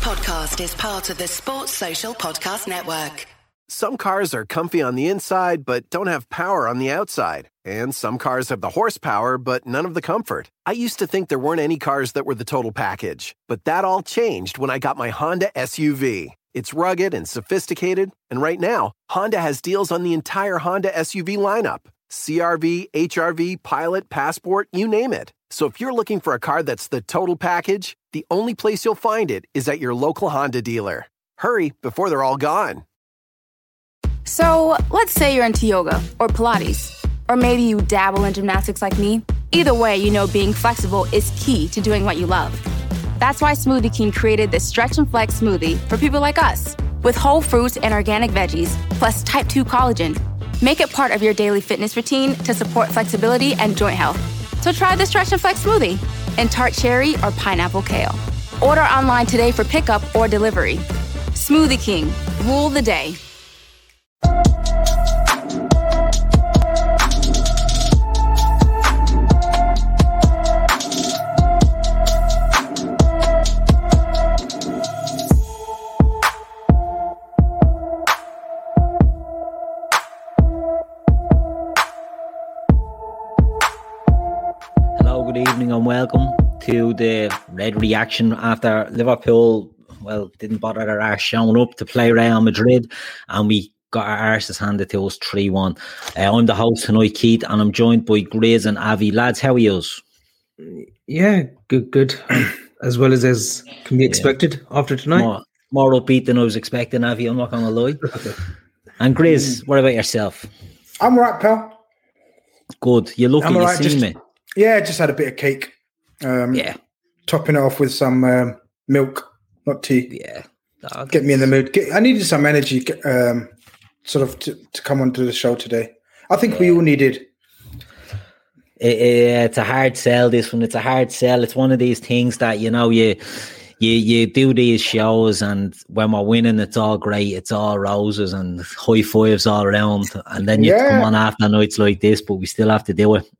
podcast is part of the Sports Social Podcast Network. Some cars are comfy on the inside, but don't have power on the outside. And some cars have the horsepower, but none of the comfort. I used to think there weren't any cars that were the total package. But that all changed when I got my Honda SUV. It's rugged and sophisticated. And right now, Honda has deals on the entire Honda SUV lineup. CR-V, HR-V, Pilot, Passport, you name it. So if you're looking for a car that's the total package, the only place you'll find it is at your local Honda dealer. Hurry before they're all gone. So let's say you're into yoga or Pilates, or maybe you dabble in gymnastics like me. Either way, you know being flexible is key to doing what you love. That's why Smoothie King created the Stretch and Flex smoothie for people like us, with whole fruits and organic veggies, plus type 2 collagen. Make it part of your daily fitness routine to support flexibility and joint health. So try the Stretch and Flex smoothie in tart cherry or pineapple kale. Order online today for pickup or delivery. Smoothie King, rule the day. Good evening and welcome to the Red Reaction after Liverpool, didn't bother their arse showing up to play Real Madrid, and we got our arses handed to us 3-1. I'm the host tonight, Keith, and I'm joined by Grizz and Avi. Lads, how are yous? Yeah, good. As well as can be expected after tonight. More upbeat than I was expecting, Avi, I'm not going to lie. And Grizz, what about yourself? I'm all right, pal. Good. You look like you see me. Yeah, just had a bit of cake. Topping it off with some milk, not tea. Yeah. Get me in the mood. I needed some energy to come onto the show today. I think we all needed. It's a hard sell, this one. It's a hard sell. It's one of these things that, you do these shows, and when we're winning, it's all great. It's all roses and high fives all around. And then you come on after nights like this, but we still have to do it.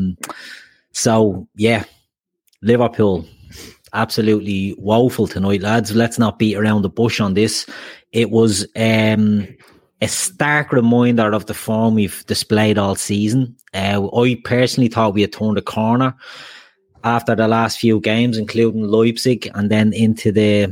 Liverpool, absolutely woeful tonight, lads. Let's not beat around the bush on this. It was a stark reminder of the form we've displayed all season. I personally thought we had turned a corner after the last few games, including Leipzig, and then into the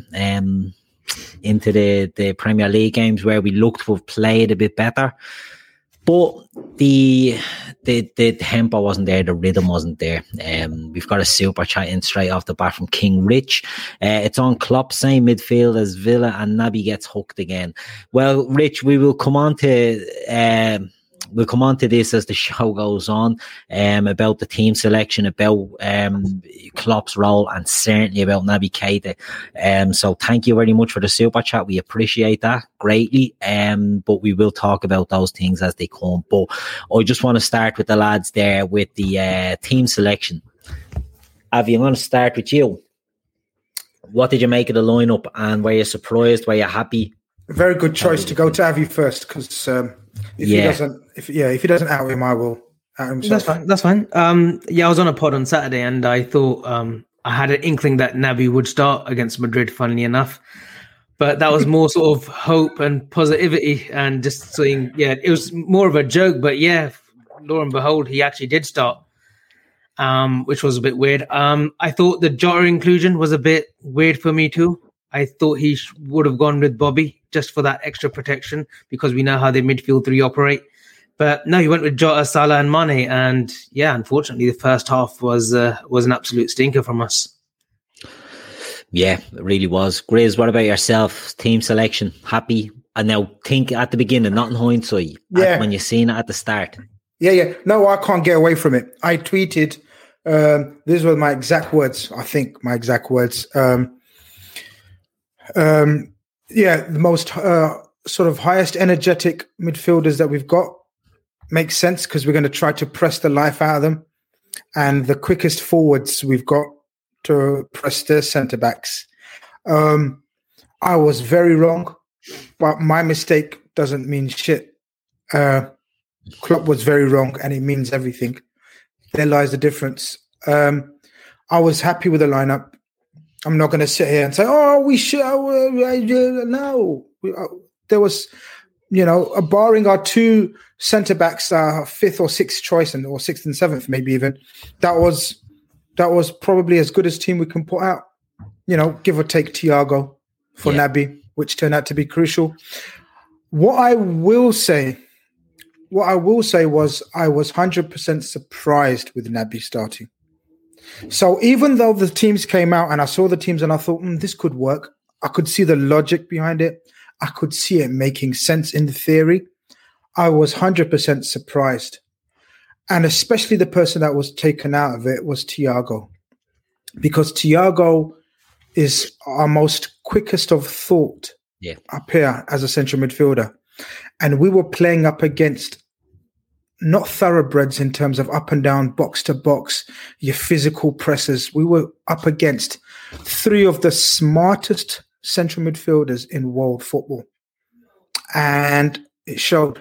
Premier League games where we looked to have played a bit better. But the tempo wasn't there, the rhythm wasn't there. We've got a super chat in straight off the bat from King Rich. It's on Klopp, same midfield as Villa, and Naby gets hooked again. Well, Rich, we will come on to this as the show goes on, about the team selection, about Klopp's role, and certainly about Naby Keita. So thank you very much for the super chat. We appreciate that greatly. But we will talk about those things as they come. But I just want to start with the lads there with the team selection. Avi, I'm going to start with you. What did you make of the lineup, and were you surprised? Were you happy? Very good choice to go to Avi first, because if he doesn't out him, I will out himself. That's fine. I was on a pod on Saturday, and I thought I had an inkling that Naby would start against Madrid, funnily enough. But that was more sort of hope and positivity, and just saying, it was more of a joke. But lo and behold, he actually did start, which was a bit weird. I thought the Jota inclusion was a bit weird for me too. I thought he would have gone with Bobby just for that extra protection, because we know how the midfield three operate. But no, he went with Jota, Salah and Mane. And unfortunately, the first half was an absolute stinker from us. Yeah, it really was. Grizz, what about yourself? Team selection, happy? And now think at the beginning, not in hindsight, when you've seen it at the start. Yeah. No, I can't get away from it. I tweeted, these were my exact words, I think my exact words. The most sort of highest energetic midfielders that we've got makes sense, because we're going to try to press the life out of them, and the quickest forwards we've got to press their centre backs. I was very wrong, but my mistake doesn't mean shit. Klopp was very wrong, and it means everything. There lies the difference. I was happy with the lineup. I'm not going to sit here and say, "Oh, we should." No, there was, barring our two centre backs, fifth or sixth choice, or sixth and seventh, maybe even. That was probably as good as team we can put out. Give or take Thiago for Naby, which turned out to be crucial. What I will say was I was 100% surprised with Naby starting. So even though the teams came out and I saw the teams and I thought, this could work, I could see the logic behind it. I could see it making sense in theory. I was 100% surprised. And especially the person that was taken out of it was Thiago. Because Thiago is our most quickest of thought up here as a central midfielder. And we were playing up against not thoroughbreds in terms of up and down, box to box, your physical pressers. We were up against three of the smartest central midfielders in world football. And it showed.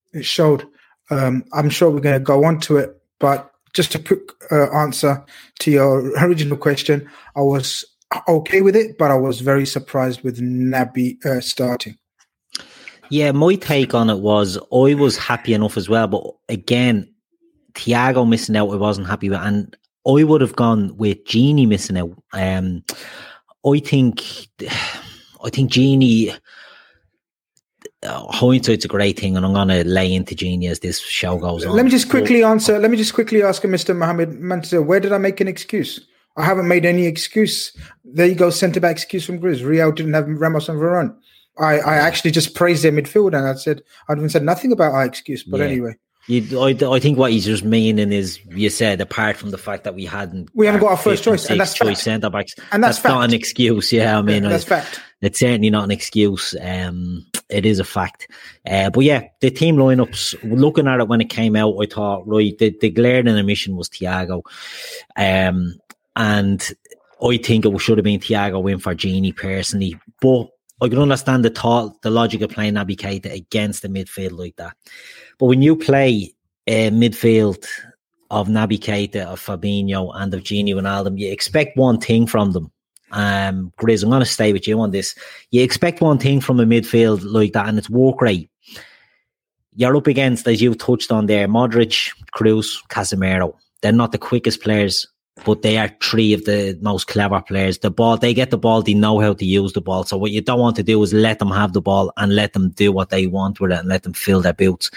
I'm sure we're going to go on to it, but just a quick answer to your original question. I was okay with it, but I was very surprised with Naby starting. Yeah, my take on it was I was happy enough as well, but again, Thiago missing out I wasn't happy with, and I would have gone with Gini missing out. I think Gini, hindsight's a great thing, and I'm going to lay into Gini as this show goes on. Let me just quickly ask Mr. Mohamed Mansour, where did I make an excuse? I haven't made any excuse. There you go, centre-back excuse from Grizz. Real didn't have Ramos and Varane. I actually just praised their midfield, and I even said nothing about our excuse. But anyway, I think what he's just meaning is, you said, apart from the fact that we haven't got our first choice, and that's choice centre backs, and that's not an excuse. Yeah, I mean, that's fact. It's certainly not an excuse. It is a fact. But yeah, the team lineups. Looking at it when it came out, I thought, right, the glaring omission was Thiago, and I think it should have been Thiago in for Gini personally, but I can understand the logic of playing Naby Keita against the midfield like that. But when you play a midfield of Naby Keita, of Fabinho, and of Gini Wijnaldum, you expect one thing from them. Grizz, I'm going to stay with you on this. You expect one thing from a midfield like that, and it's work rate. You're up against, as you touched on there, Modric, Kroos, Casemiro. They're not the quickest players, but they are three of the most clever players. They get the ball, they know how to use the ball. So what you don't want to do is let them have the ball and let them do what they want with it and let them fill their boots.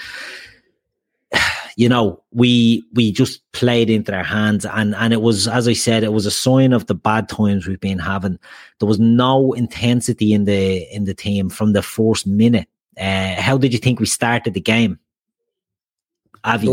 We just played into their hands, and it was, as I said, it was a sign of the bad times we've been having. There was no intensity in the team from the first minute. How did you think we started the game? Avi.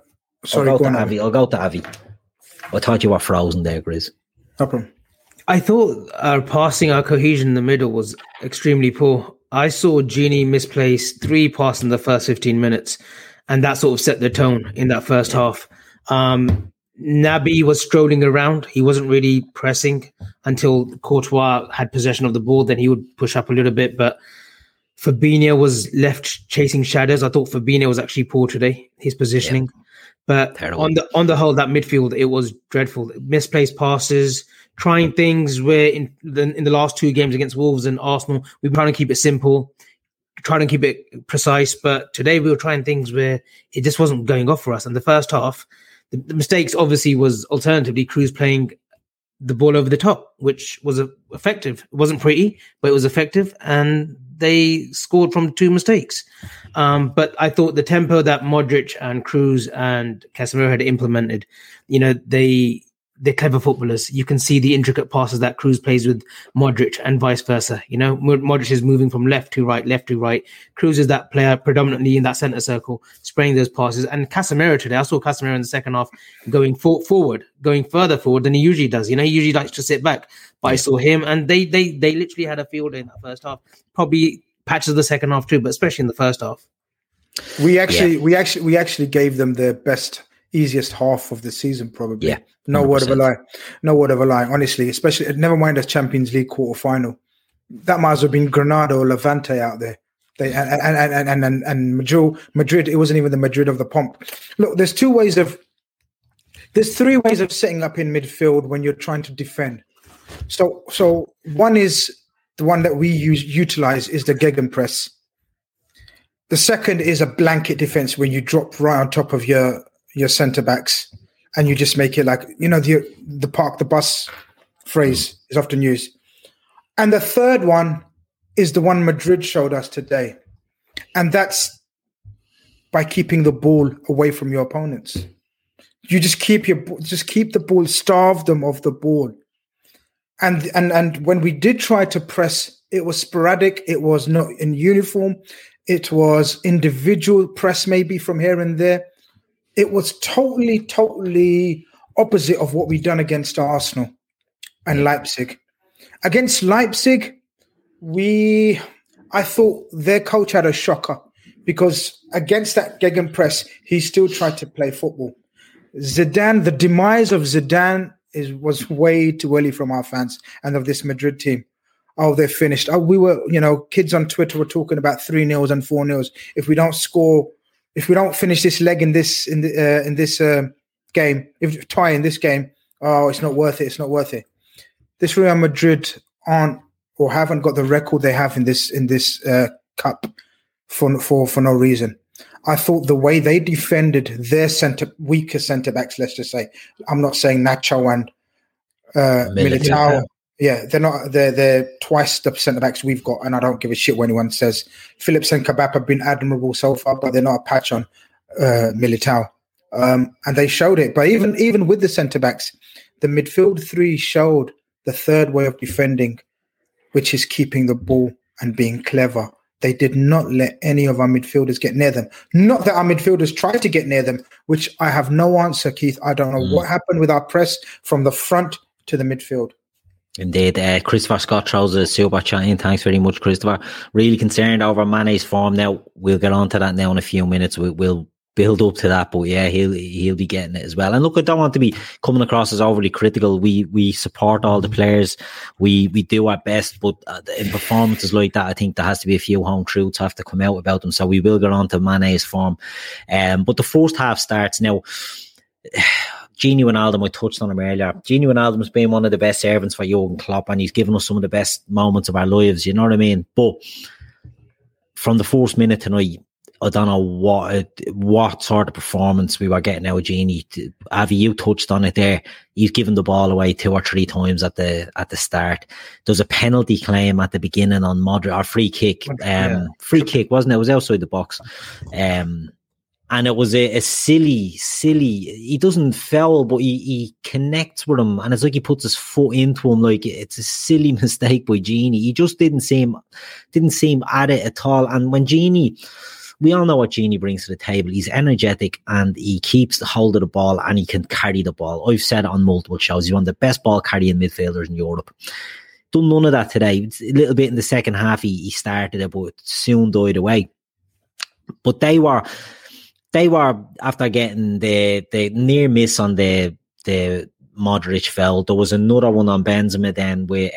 I'll go to Avi. I thought you were frozen there, Grizz. No problem. I thought our cohesion in the middle was extremely poor. I saw Gini misplace 3 passes in the first 15 minutes, and that sort of set the tone in that first half. Naby was strolling around. He wasn't really pressing until Courtois had possession of the ball. Then he would push up a little bit, but Fabinho was left chasing shadows. I thought Fabinho was actually poor today, his positioning. Yeah. But on the whole, that midfield, it was dreadful. Misplaced passes, trying things where in the last 2 games against Wolves and Arsenal, we were trying to keep it simple, trying to keep it precise. But today we were trying things where it just wasn't going off for us. And the first half, the mistakes obviously was alternatively Kroos playing the ball over the top, which was effective. It wasn't pretty, but it was effective. And they scored from 2 mistakes. But I thought the tempo that Modric and Kroos and Casemiro had implemented, they're clever footballers. You can see the intricate passes that Kroos plays with Modric and vice versa. Modric is moving from left to right. Kroos is that player predominantly in that centre circle, spraying those passes. And Casemiro today, I saw Casemiro in the second half going going further forward than he usually does. He usually likes to sit back. But I saw him, and they literally had a field in that first half. Probably patches of the second half too, but especially in the first half. We actually gave them the best, easiest half of the season, probably. Yeah, 100%. No word of a lie. Honestly, especially never mind a Champions League quarter final. That might have been Granada or Levante out there. And Madrid. It wasn't even the Madrid of the pomp. Look, there's 3 ways of setting up in midfield when you're trying to defend. So one is the one that we utilize is the gegenpress. The second is a blanket defense where you drop right on top of your centre backs and you just make it like, the park the bus phrase is often used. And the third one is the one Madrid showed us today. And that's by keeping the ball away from your opponents. You just keep the ball, starve them of the ball. And when we did try to press, it was sporadic. It was not in uniform. It was individual press, maybe from here and there. It was totally opposite of what we'd done against Arsenal and Leipzig. Against Leipzig, I thought their coach had a shocker because against that gegenpress, he still tried to play football. Zidane, the demise of Zidane was way too early from our fans and of this Madrid team. Oh, they're finished. Oh, we were, kids on Twitter were talking about 3-0s and 4-0s. If we don't finish this leg in this game, if tie in this game, oh, it's not worth it. It's not worth it. This Real Madrid aren't or haven't got the record they have in this cup for no reason. I thought the way they defended their weaker centre backs, let's just say, I'm not saying Nacho and Militao. Yeah, they're twice the centre backs we've got, and I don't give a shit what anyone says. Phillips and Kabak have been admirable so far, but they're not a patch on Militao. And they showed it. But even with the centre backs, the midfield three showed the third way of defending, which is keeping the ball and being clever. They did not let any of our midfielders get near them. Not that our midfielders tried to get near them, which I have no answer, Keith. I don't know what happened with our press from the front to the midfield. Indeed. Christopher Scott throws a super chat in. Thanks very much, Christopher. Really concerned over Mane's form now. We'll get on to that now in a few minutes. We'll build up to that, but yeah, he'll be getting it as well. And look, I don't want to be coming across as overly critical. We support all the players. We do our best, but in performances like that, I think there has to be a few home truths have to come out about them. So we will get on to Mane's form. But the first half starts now. Gini Wijnaldum, I touched on him earlier. Gini Wijnaldum has been one of the best servants for Jurgen Klopp, and he's given us some of the best moments of our lives. You know what I mean? But from the first minute tonight, I don't know what sort of performance we were getting out of Gini. Avi, you touched on it there. He's given the ball away 2 or 3 times at the start. There's a penalty claim at the beginning on Modric, or free kick. Free kick, wasn't it? It was outside the box. And it was a silly, he doesn't foul, but he connects with him. And it's like he puts his foot into him. Like, it's a silly mistake by Gini. He just didn't seem at it at all. And when Gini, we all know what Gini brings to the table. He's energetic and he keeps the hold of the ball and he can carry the ball. I've said it on multiple shows. He's one of the best ball carrying midfielders in Europe. Done none of that today. It's a little bit in the second half he started it, but soon died away. But they were after getting the near miss on the Modric foul. There was another one on Benzema then with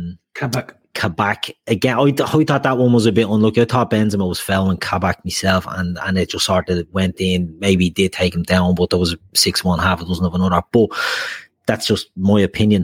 Kabak. Again, I thought that one was a bit unlucky. I thought Benzema was fouling Kabak myself, and it just sort of went in. Maybe he did take him down, but there was 6-1 half a dozen of another. But that's just my opinion.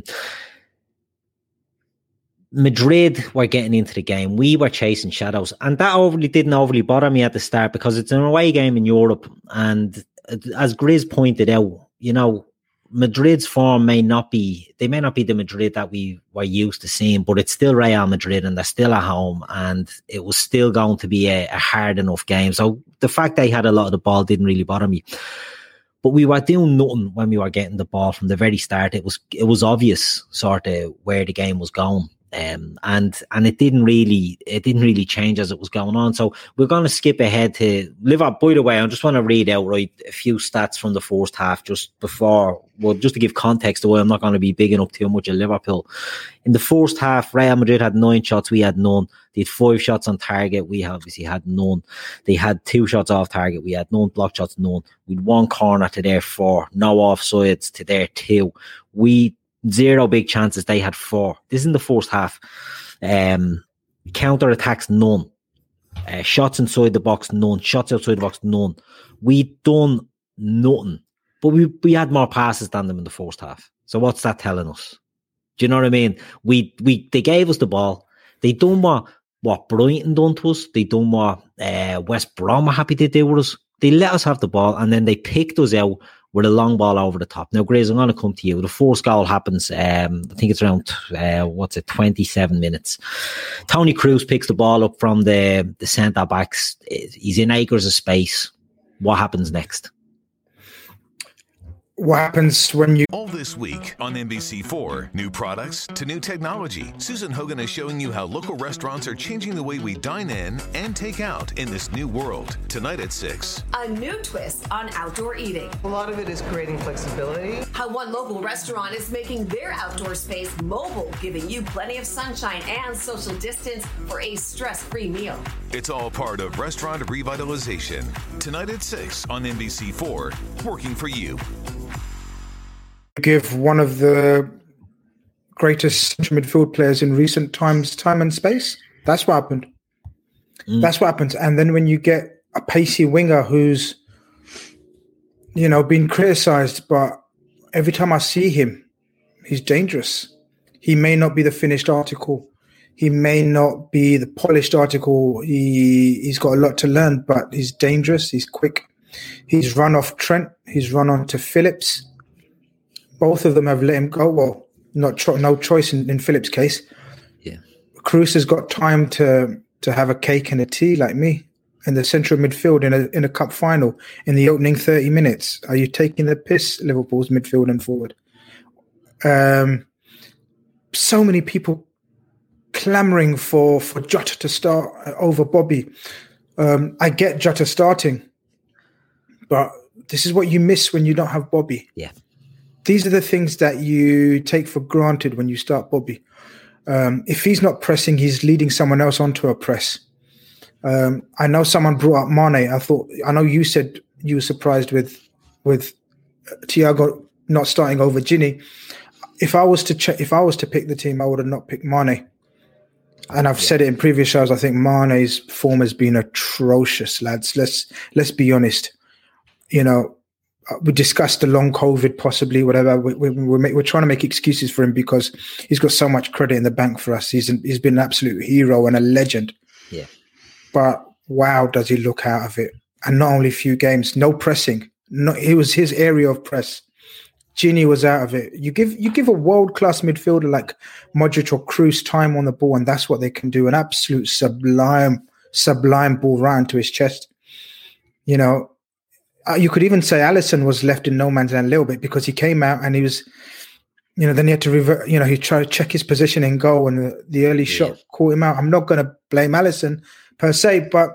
Madrid were getting into the game. We were chasing shadows, and that didn't overly bother me at the start because it's an away game in Europe. And as Grizz pointed out, Madrid's form may not be the Madrid that we were used to seeing, but it's still Real Madrid and they're still at home, and it was still going to be a hard enough game. So the fact they had a lot of the ball didn't really bother me. But we were doing nothing when we were getting the ball from the very start. It was obvious sort of where the game was going. And it didn't really change as it was going on. So we're going to skip ahead to Liverpool. By the way, I just want to read out a few stats from the first half just to give context to why I'm not going to be bigging up too much of Liverpool. In the first half, Real Madrid had 9 shots, we had none. They had 5 shots on target, we obviously had none. They had 2 shots off target, we had none. Block shots, none. We had 1 corner to their 4, no offsides to their 2. 0 big chances, they had 4. This is in the first half. Counter attacks, none. Shots inside the box, none. Shots outside the box, none. We done nothing, but we had more passes than them in the first half. So what's that telling us? Do you know what I mean? They gave us the ball. They done what Brighton done to us. They done what West Brom were happy to do with us. They let us have the ball, and then they picked us out with a long ball over the top. Now, Grace, I'm going to come to you. The first goal happens, I think it's around, 27 minutes. Tony Cruz picks the ball up from the centre-backs. He's in acres of space. What happens next? What happens when you... All this week on NBC4, new products to new technology. Susan Hogan is showing you how local restaurants are changing the way we dine in and take out in this new world. Tonight at 6. A new twist on outdoor eating. A lot of it is creating flexibility. How one local restaurant is making their outdoor space mobile, giving you plenty of sunshine and social distance for a stress-free meal. It's all part of restaurant revitalization. Tonight at 6 on NBC4, working for you. Give one of the greatest central midfield players in recent times time and space. That's what happened. That's what happens. And then when you get a pacey winger who's, been criticised, but every time I see him, he's dangerous. He may not be the finished article. He may not be the polished article. He's got a lot to learn, but he's dangerous. He's quick. He's run off Trent. He's run on to Phillips. Both of them have let him go. Well, no choice in Phillips' case. Yeah, Cruz has got time to have a cake and a tea like me in the central midfield in a cup final in the opening 30 minutes. Are you taking the piss, Liverpool's midfield and forward? So many people clamoring for Jota to start over Bobby. I get Jota starting, but this is what you miss when you don't have Bobby. Yeah. These are the things that you take for granted when you start Bobby. If he's not pressing, he's leading someone else onto a press. I know someone brought up Mane. I know you said you were surprised with Thiago not starting over Gini. If I was to pick the team, I would have not picked Mane. And I've said it in previous shows. I think Mane's form has been atrocious, lads. Let's be honest. We discussed the long COVID, possibly, whatever. We're trying to make excuses for him because he's got so much credit in the bank for us. He's been an absolute hero and a legend. Yeah. But wow, does he look out of it? And not only a few games, no pressing. It was his area of press. Gini was out of it. You give a world-class midfielder like Modric or Cruz time on the ball, and that's what they can do. An absolute sublime ball right into his chest. You could even say Alisson was left in no man's land a little bit because he came out and he was, then he had to revert, he tried to check his position in goal and the early shot caught him out. I'm not going to blame Alisson per se, but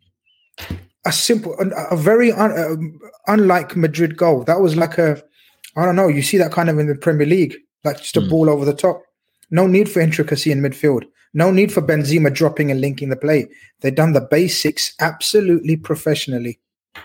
a very unlike Madrid goal. That was like I don't know, you see that kind of in the Premier League, like just a ball over the top. No need for intricacy in midfield. No need for Benzema dropping and linking the play. They've done the basics absolutely professionally.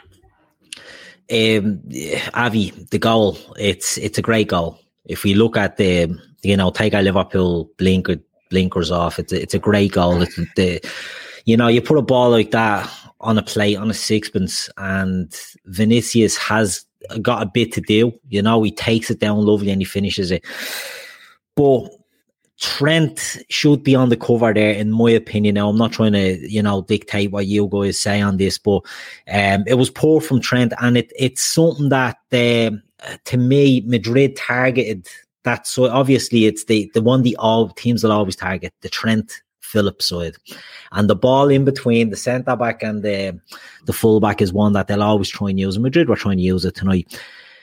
Avi, the goal, it's a great goal. If we look at take our Liverpool blinkers off, it's a great goal. You put a ball like that on a plate, on a sixpence, and Vinicius has got a bit to do. He takes it down lovely and he finishes it. But Trent should be on the cover there, in my opinion. Now, I'm not trying to, dictate what you guys say on this, but it was poor from Trent, and it's something that, to me, Madrid targeted. That, so obviously it's the one all teams will always target, the Trent Phillips side, and the ball in between the centre back and the full back is one that they'll always try and use. Madrid were trying to use it tonight.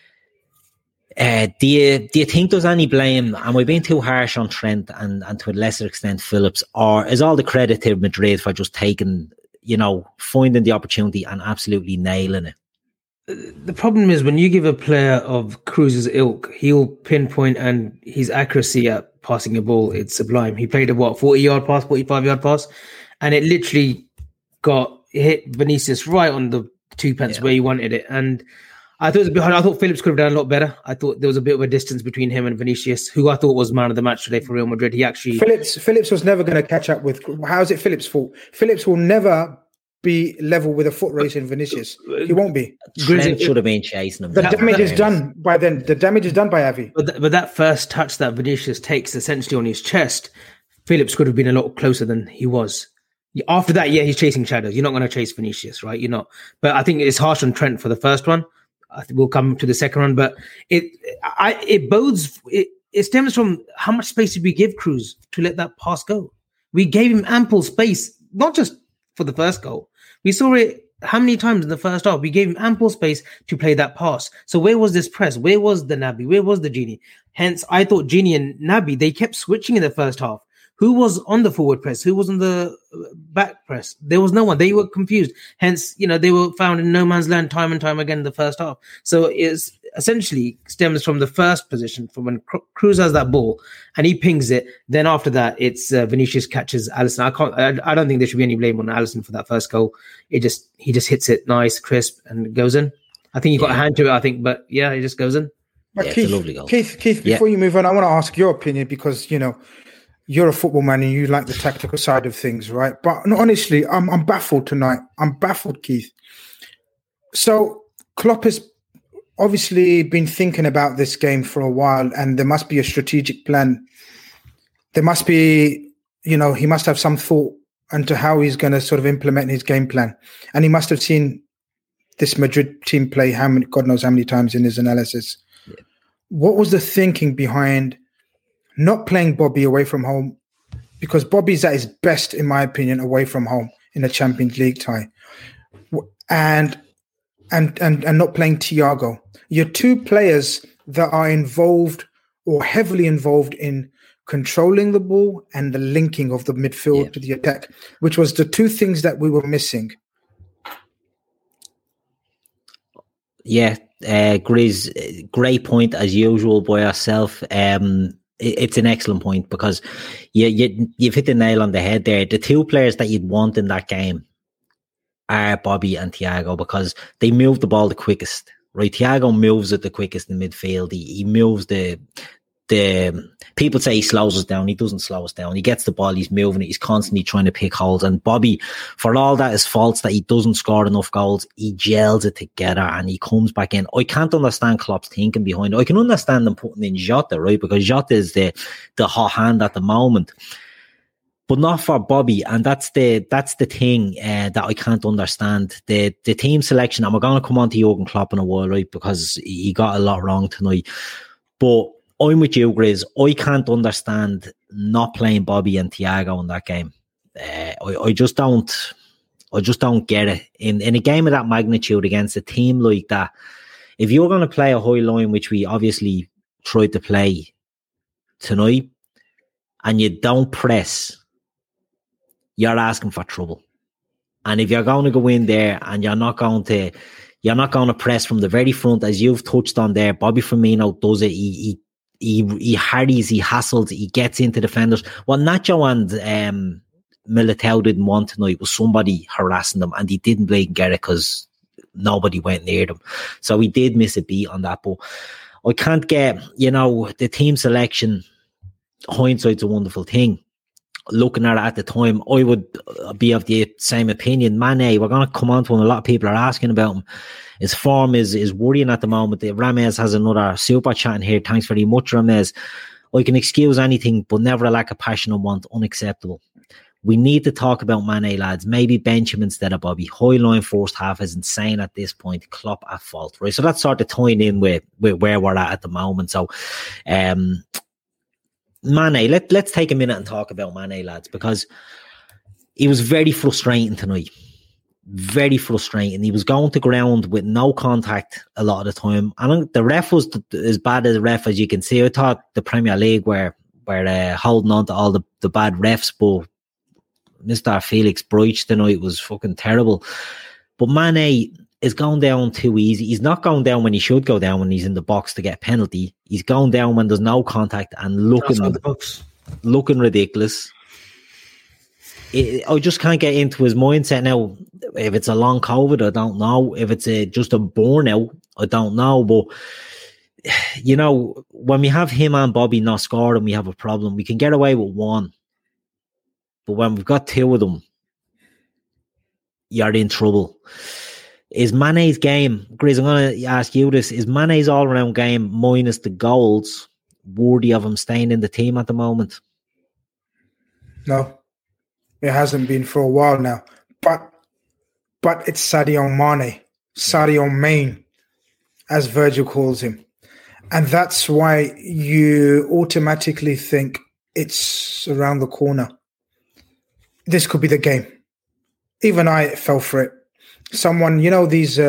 Do you think there's any blame? Am I being too harsh on Trent and to a lesser extent Phillips, or is all the credit to Madrid for just taking, finding the opportunity and absolutely nailing it? The problem is when you give a player of Cruz's ilk, he'll pinpoint, and his accuracy at passing a ball, it's sublime. He played a 40-yard pass, 45-yard pass, and it literally hit Vinicius right on the two pence where he wanted it. And I thought it was a bit hard. I thought Phillips could have done a lot better. I thought there was a bit of a distance between him and Vinicius, who I thought was man of the match today for Real Madrid. Phillips was never going to catch up with. How is it Phillips' fault? Phillips will never be level with a foot race in Vinicius. He won't be. Trent should have been chasing him. The damage is done by then. The damage is done by Avi. But that first touch that Vinicius takes essentially on his chest, Phillips could have been a lot closer than he was. After that, yeah, he's chasing shadows. You're not going to chase Vinicius, right? You're not. But I think it's harsh on Trent for the first one. I think we'll come to the second one. But it stems from how much space did we give Kroos to let that pass go? We gave him ample space, not just for the first goal. We saw it how many times in the first half? We gave him ample space to play that pass. So where was this press? Where was the Naby? Where was the Gini? Hence, I thought Gini and Naby, they kept switching in the first half. Who was on the forward press? Who was on the back press? There was no one. They were confused. Hence, they were found in no man's land time and time again in the first half. So it's essentially stems from the first position, from when Kroos has that ball and he pings it. Then after that, it's Vinicius catches Alisson. I don't think there should be any blame on Alisson for that first goal. He just hits it nice, crisp, and goes in. I think he got a hand to it. I think, but yeah, it just goes in. Keith, it's a lovely goal. Keith, before you move on, I want to ask your opinion because you're a football man and you like the tactical side of things, right? But honestly, I'm baffled tonight. I'm baffled, Keith. So Klopp has obviously been thinking about this game for a while, and there must be a strategic plan. There must be, he must have some thought into how he's going to sort of implement his game plan. And he must have seen this Madrid team play God knows how many times in his analysis. Yeah. What was the thinking behind not playing Bobby away from home? Because Bobby's at his best, in my opinion, away from home in a Champions League tie. And not playing Thiago. You're two players that are involved or heavily involved in controlling the ball and the linking of the midfield to the attack, which was the two things that we were missing. Yeah, Grizz, great point as usual by yourself. It's an excellent point because you've hit the nail on the head there. The two players that you'd want in that game are Bobby and Thiago because they move the ball the quickest, right? Thiago moves it the quickest in midfield. He moves the people say he slows us down. He doesn't slow us down. He gets the ball. He's moving it. He's constantly trying to pick holes. And Bobby, for all that his faults that he doesn't score enough goals, he gels it together and he comes back in. I can't understand Klopp's thinking behind it. I can understand them putting in Jota, right? Because Jota is the hot hand at the moment. But not for Bobby, and that's the thing that I can't understand. The team selection, and we're going to come on to Jurgen Klopp in a while, right? Because he got a lot wrong tonight. But I'm with you, Grizz. I can't understand not playing Bobby and Thiago in that game. I just don't get it. In a game of that magnitude against a team like that, if you're going to play a high line, which we obviously tried to play tonight, and you don't press, you're asking for trouble. And if you're going to go in there and you're not going to press from the very front, as you've touched on there, Bobby Firmino does it. He harries, he hassles, he gets into defenders. What Nacho and Militao didn't want tonight was somebody harassing them, and he didn't blame get it because nobody went near them. So he did miss a beat on that. But I can't get, the team selection, hindsight's a wonderful thing. Looking at it at the time, I would be of the same opinion. Mane, we're going to come on to him. A lot of people are asking about him. His form is worrying at the moment. Ramez has another super chat in here. Thanks very much, Ramez. I can excuse anything, but never a lack of passion or want. Unacceptable. We need to talk about Mane, lads. Maybe bench him instead of Bobby. High line first half is insane at this point. Klopp at fault, right? So that's sort of tying in with where we're at the moment. So, Mane, let's take a minute and talk about Mane, lads, because he was very frustrating tonight. Very frustrating. He was going to ground with no contact a lot of the time. And the ref was as bad as a ref as you can see. I thought the Premier League were holding on to all the bad refs, but Mr. Felix Bryche tonight was fucking terrible. But Mane is going down too easy. He's not going down when he should go down when he's in the box to get a penalty. He's going down when there's no contact and looking ridiculous. I just can't get into his mindset now. If it's a long COVID, I don't know. If it's just a burnout, I don't know. But, when we have him and Bobby not scoring, we have a problem. We can get away with one. But when we've got two of them, you're in trouble. Is Mane's game, Grizz, I'm going to ask you this, is Mane's all-round game minus the goals worthy of him staying in the team at the moment? No, it hasn't been for a while now. But it's Sadio Mane, as Virgil calls him. And that's why you automatically think it's around the corner. This could be the game. Even I fell for it. Someone, these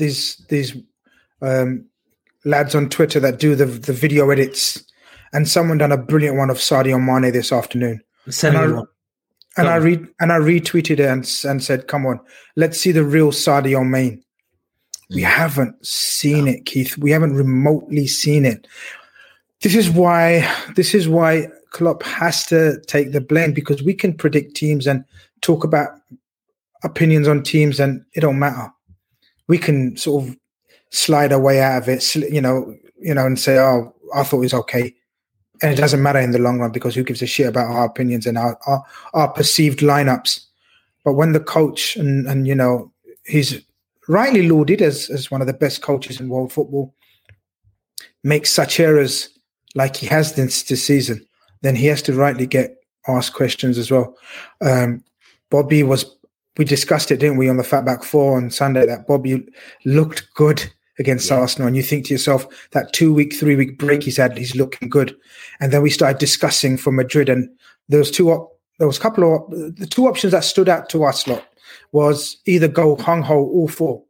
lads on Twitter that do the video edits, and someone done a brilliant one of Sadio Mane this afternoon. I retweeted it and said, "Come on, let's see the real Sadio Mane." We haven't seen it, Keith. We haven't remotely seen it. This is why Klopp has to take the blame, because we can predict teams and talk about opinions on teams, and it don't matter. We can sort of slide our way out of it, and say, "Oh, I thought it was okay," and it doesn't matter in the long run, because who gives a shit about our opinions and our perceived lineups? But when the coach and he's rightly lauded as one of the best coaches in world football, makes such errors like he has this season, then he has to rightly get asked questions as well. Bobby we discussed it, didn't we, on the Fatback 4 on Sunday, that Bobby looked good against Arsenal. And you think to yourself, that 2-week, 3-week break he's had, he's looking good. And then we started discussing for Madrid, and the two options that stood out to us lot was either go hung-ho all four,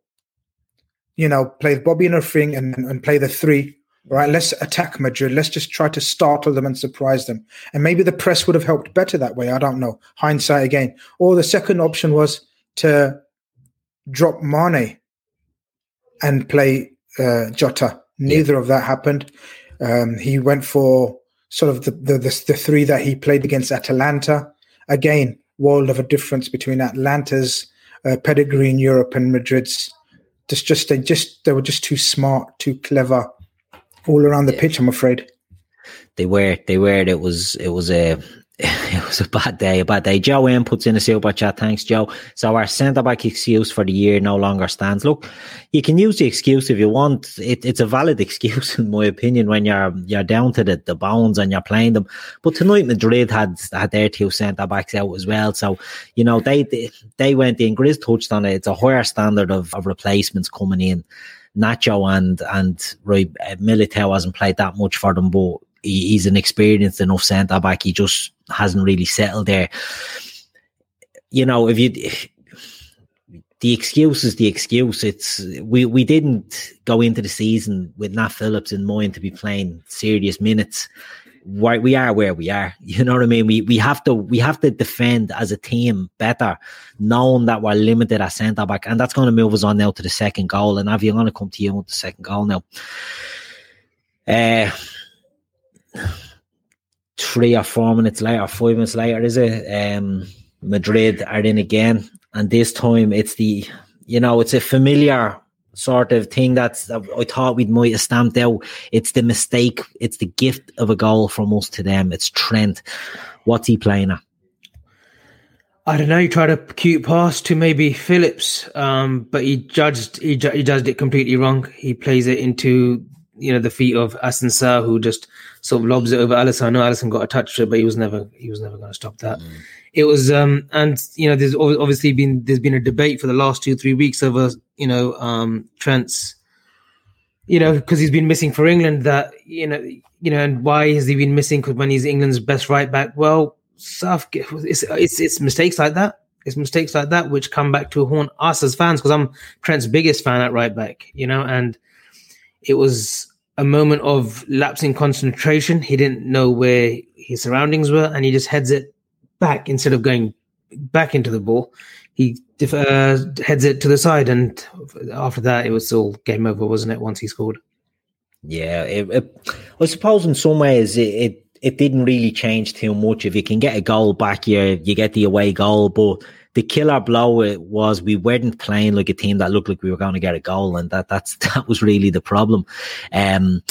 play Bobby in a thing and play the three. Right, let's attack Madrid. Let's just try to startle them and surprise them. And maybe the press would have helped better that way. I don't know. Hindsight again. Or the second option was to drop Mane and play Jota. Neither of that happened. He went for sort of the three that he played against Atalanta. Again, world of a difference between Atlanta's pedigree in Europe and Madrid's. They were just too smart, too clever. All around the pitch, I'm afraid. They were. It was a bad day. Joe M puts in a super chat. Thanks, Joe. So our centre-back excuse for the year no longer stands. Look, you can use the excuse if you want. It's a valid excuse, in my opinion, when you're down to the bones and you're playing them. But tonight Madrid had their two centre-backs out as well. So, they went in. Grizz touched on it. It's a higher standard of replacements coming in. Nacho and Militao hasn't played that much for them, but he's an experienced enough centre back. He just hasn't really settled there. The excuse is the excuse. It's we didn't go into the season with Nat Phillips in mind to be playing serious minutes. We are where we are. You know what I mean? We have to defend as a team better, knowing that we're limited at centre back, and that's going to move us on now to the second goal. And Avi, I'm going to come to you with the second goal now. 3 or 4 minutes later, 5 minutes later, is it? Madrid are in again, and this time it's it's a familiar sort of thing I thought we might have stamped out. It's the mistake. It's the gift of a goal from us to them. It's Trent. What's he playing at? I don't know. He tried a cute pass to maybe Phillips, but he judged it completely wrong. He plays it into the feet of Asensio, who just sort of lobs it over Alisson. I know Alisson got a touch to it, but he was never going to stop that. It was, there's obviously been a debate for the last 2-3 weeks over, Trent's, because he's been missing for England. That and why has he been missing? Because when he's England's best right back, well, it's mistakes like that. It's mistakes like that which come back to haunt us as fans. Because I'm Trent's biggest fan at right back, and it was a moment of lapsing concentration. He didn't know where his surroundings were, and he just heads it back instead of going back into the ball. He heads it to the side, and after that, it was all game over, wasn't it? Once he scored. Yeah, I suppose in some ways it didn't really change too much. If you can get a goal back, you get the away goal. But the killer blow was we weren't playing like a team that looked like we were going to get a goal, and that was really the problem.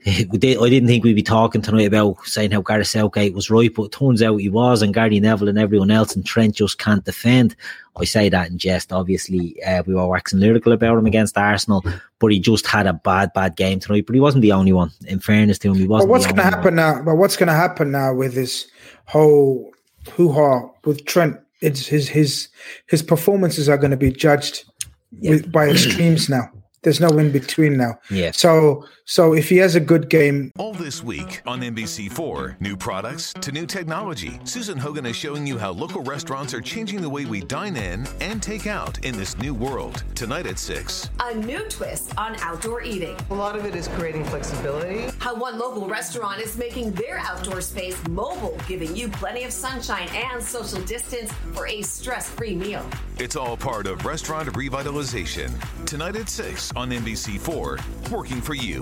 I didn't think we'd be talking tonight about saying how Gareth Southgate was right, but it turns out he was, and Gary Neville and everyone else, and Trent just can't defend. I say that in jest, obviously. We were waxing lyrical about him against Arsenal, but he just had a bad game tonight. But he wasn't the only one. In fairness to him, he wasn't. But what's going to happen now? But what's going to happen now with this whole hoo-ha with Trent? It's his performances are going to be judged by extremes now. There's no in between now. Yeah. So if he has a good game. All this week on NBC4, new products to new technology. Susan Hogan is showing you how local restaurants are changing the way we dine in and take out in this new world. Tonight at 6. A new twist on outdoor eating. A lot of it is creating flexibility. How one local restaurant is making their outdoor space mobile, giving you plenty of sunshine and social distance for a stress-free meal. It's all part of restaurant revitalization. Tonight at 6 on NBC4, working for you.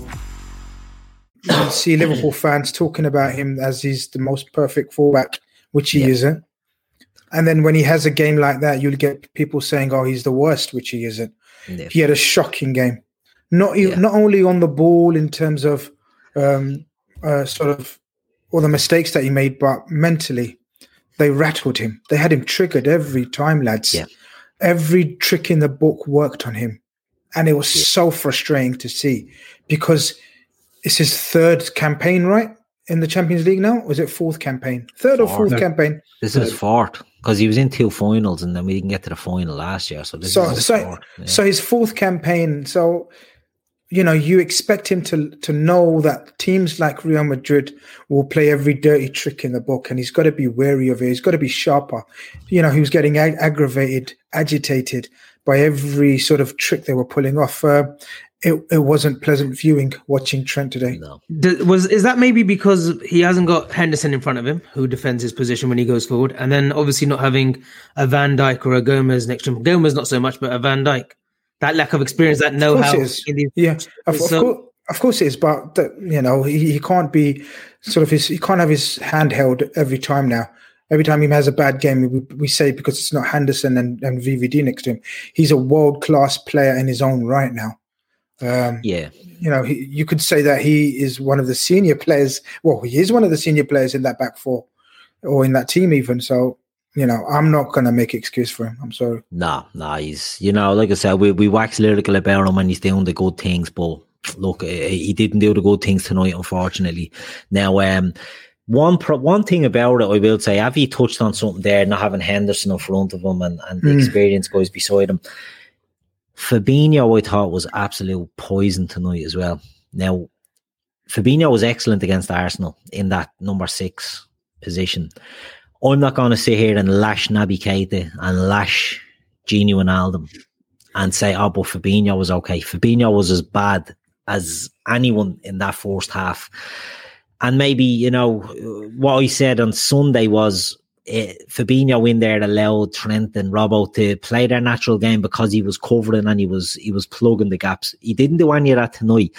You see Liverpool fans talking about him as he's the most perfect fullback, which he isn't. And then when he has a game like that, you'll get people saying, "Oh, he's the worst," which he isn't. Yeah. He had a shocking game, not only on the ball in terms of sort of all the mistakes that he made, but mentally. They rattled him. They had him triggered every time, lads. Yeah. Every trick in the book worked on him. And it was so frustrating to see because it's his third campaign, right? In the Champions League now? Was it fourth campaign? Third or fourth campaign? This is fourth because he was in 2 finals and then we didn't get to the final last year. So this is his fourth. Yeah. So his fourth campaign. So, you expect him to know that teams like Real Madrid will play every dirty trick in the book, and he's got to be wary of it. He's got to be sharper. He was getting aggravated, agitated by every sort of trick they were pulling off. It wasn't pleasant viewing watching Trent today. No. Is that maybe because he hasn't got Henderson in front of him, who defends his position when he goes forward, and then obviously not having a Van Dijk or a Gomez next to him? Gomez not so much, but a Van Dijk. That lack of experience, that know-how. Of course it is. But he can't be he can't have his hand held every time now. Every time he has a bad game, we say because it's not Henderson and VVD next to him. He's a world-class player in his own right now. You could say that he is one of the senior players. Well, he is one of the senior players in that back four or in that team even. So. I'm not going to make excuse for him. I'm sorry. No, he's, like I said, we wax lyrical about him when he's doing the good things, but look, he didn't do the good things tonight, unfortunately. Now, one thing about it, I will say, Avi touched on something there, not having Henderson in front of him and the experienced guys beside him. Fabinho, I thought, was absolute poison tonight as well. Now, Fabinho was excellent against Arsenal in that number 6 position. I'm not going to sit here and lash Naby Keita and lash Gini Wijnaldum and say, but Fabinho was okay. Fabinho was as bad as anyone in that first half. And maybe, what I said on Sunday was Fabinho in there allowed Trent and Robbo to play their natural game because he was covering and he was plugging the gaps. He didn't do any of that tonight.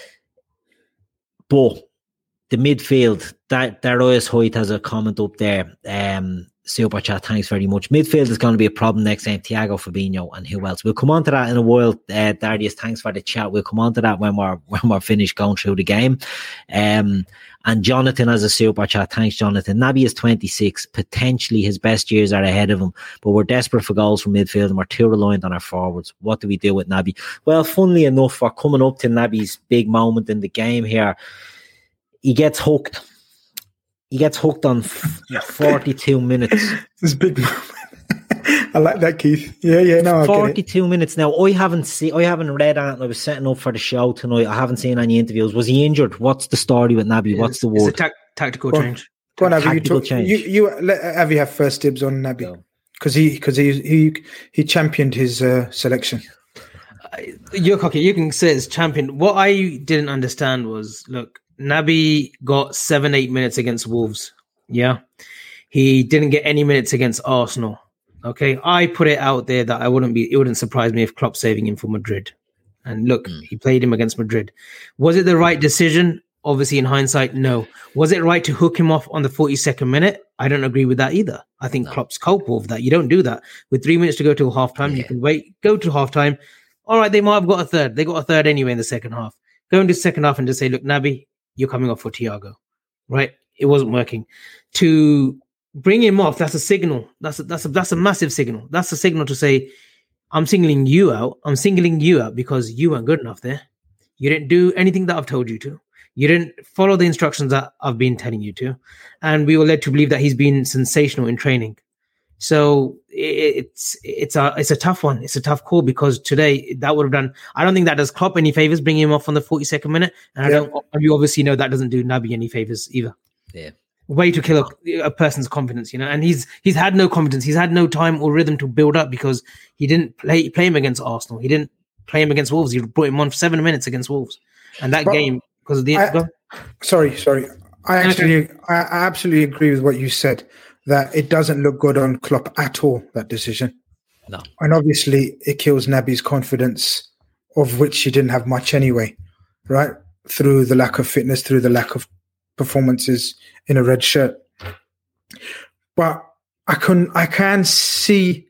But the midfield, Darius Hoyt has a comment up there. Super chat, thanks very much. Midfield is going to be a problem next time. Thiago, Fabinho, and who else? We'll come on to that in a while. Darius, thanks for the chat. We'll come on to that when we're finished going through the game. And Jonathan has a super chat. Thanks, Jonathan. Naby is 26. Potentially his best years are ahead of him, but we're desperate for goals from midfield and we're too reliant on our forwards. What do we do with Naby? Well, funnily enough, we're coming up to Naby's big moment in the game here. He gets hooked. He gets hooked on 42 minutes. It's big moment. I like that, Keith. Yeah. No, 42 minutes. Now, I haven't read that. I was setting up for the show tonight. I haven't seen any interviews. Was he injured? What's the story with Naby? What's the word? It's a tactical change. Go on, Avi. You let Avi have first dibs on Naby because he championed his selection. You're cocky. You can say it's champion. What I didn't understand was, look, Naby got 7-8 minutes against Wolves. Yeah. He didn't get any minutes against Arsenal. Okay. I put it out there that it wouldn't surprise me if Klopp saving him for Madrid. And look, he played him against Madrid. Was it the right decision? Obviously, in hindsight, no. Was it right to hook him off on the 42nd minute? I don't agree with that either. I think Klopp's culpable of that. You don't do that. With 3 minutes to go to halftime, you can wait, go to halftime. All right, they might have got a third. They got a third anyway in the second half. go into the second half and just say, look, Naby, you're coming off for Thiago, right? It wasn't working. To bring him off, that's a signal. That's a massive signal. That's a signal to say, I'm singling you out. I'm singling you out because you weren't good enough there. You didn't do anything that I've told you to. You didn't follow the instructions that I've been telling you to. And we were led to believe that he's been sensational in training. So it's a tough one. It's a tough call because today that would have done. I don't think that does Klopp any favors bringing him off on the 42nd minute, and you obviously know that doesn't do Naby any favors either. Yeah, way to kill a person's confidence, and he's had no confidence. He's had no time or rhythm to build up because he didn't play him against Arsenal. He didn't play him against Wolves. He brought him on for 7 minutes against Wolves, and that game because of the. Sorry. I absolutely agree with what you said. That it doesn't look good on Klopp at all, that decision. No. And obviously it kills Naby's confidence, of which he didn't have much anyway, right? Through the lack of fitness, through the lack of performances in a red shirt. But I can see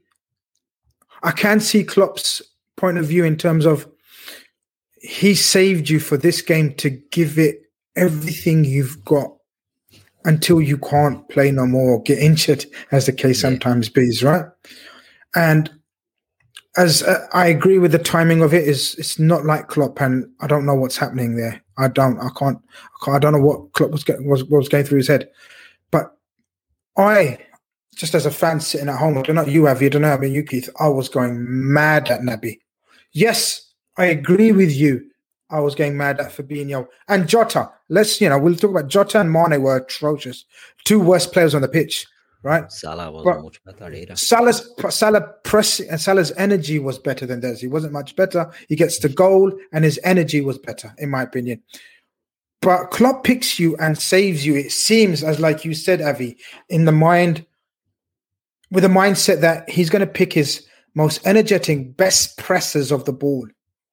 Klopp's point of view in terms of he saved you for this game to give it everything you've got until you can't play no more or get injured, as the case sometimes is, right? And as I agree with the timing of it, it's not like Klopp, and I don't know what's happening there. I don't know what Klopp was going through his head. But I, just as a fan sitting at home, I don't know you, Avi, I don't know about you, Keith, I was going mad at Naby. Yes, I agree with you. I was getting mad at Fabinho and Jota. We'll talk about Jota and Mane were atrocious. 2 worst players on the pitch, right? Salah wasn't much better either. Salah's energy was better than theirs. He wasn't much better. He gets the goal and his energy was better, in my opinion. But Klopp picks you and saves you. It seems, as like you said, Avi, in the mind, with a mindset that he's going to pick his most energetic, best pressers of the ball.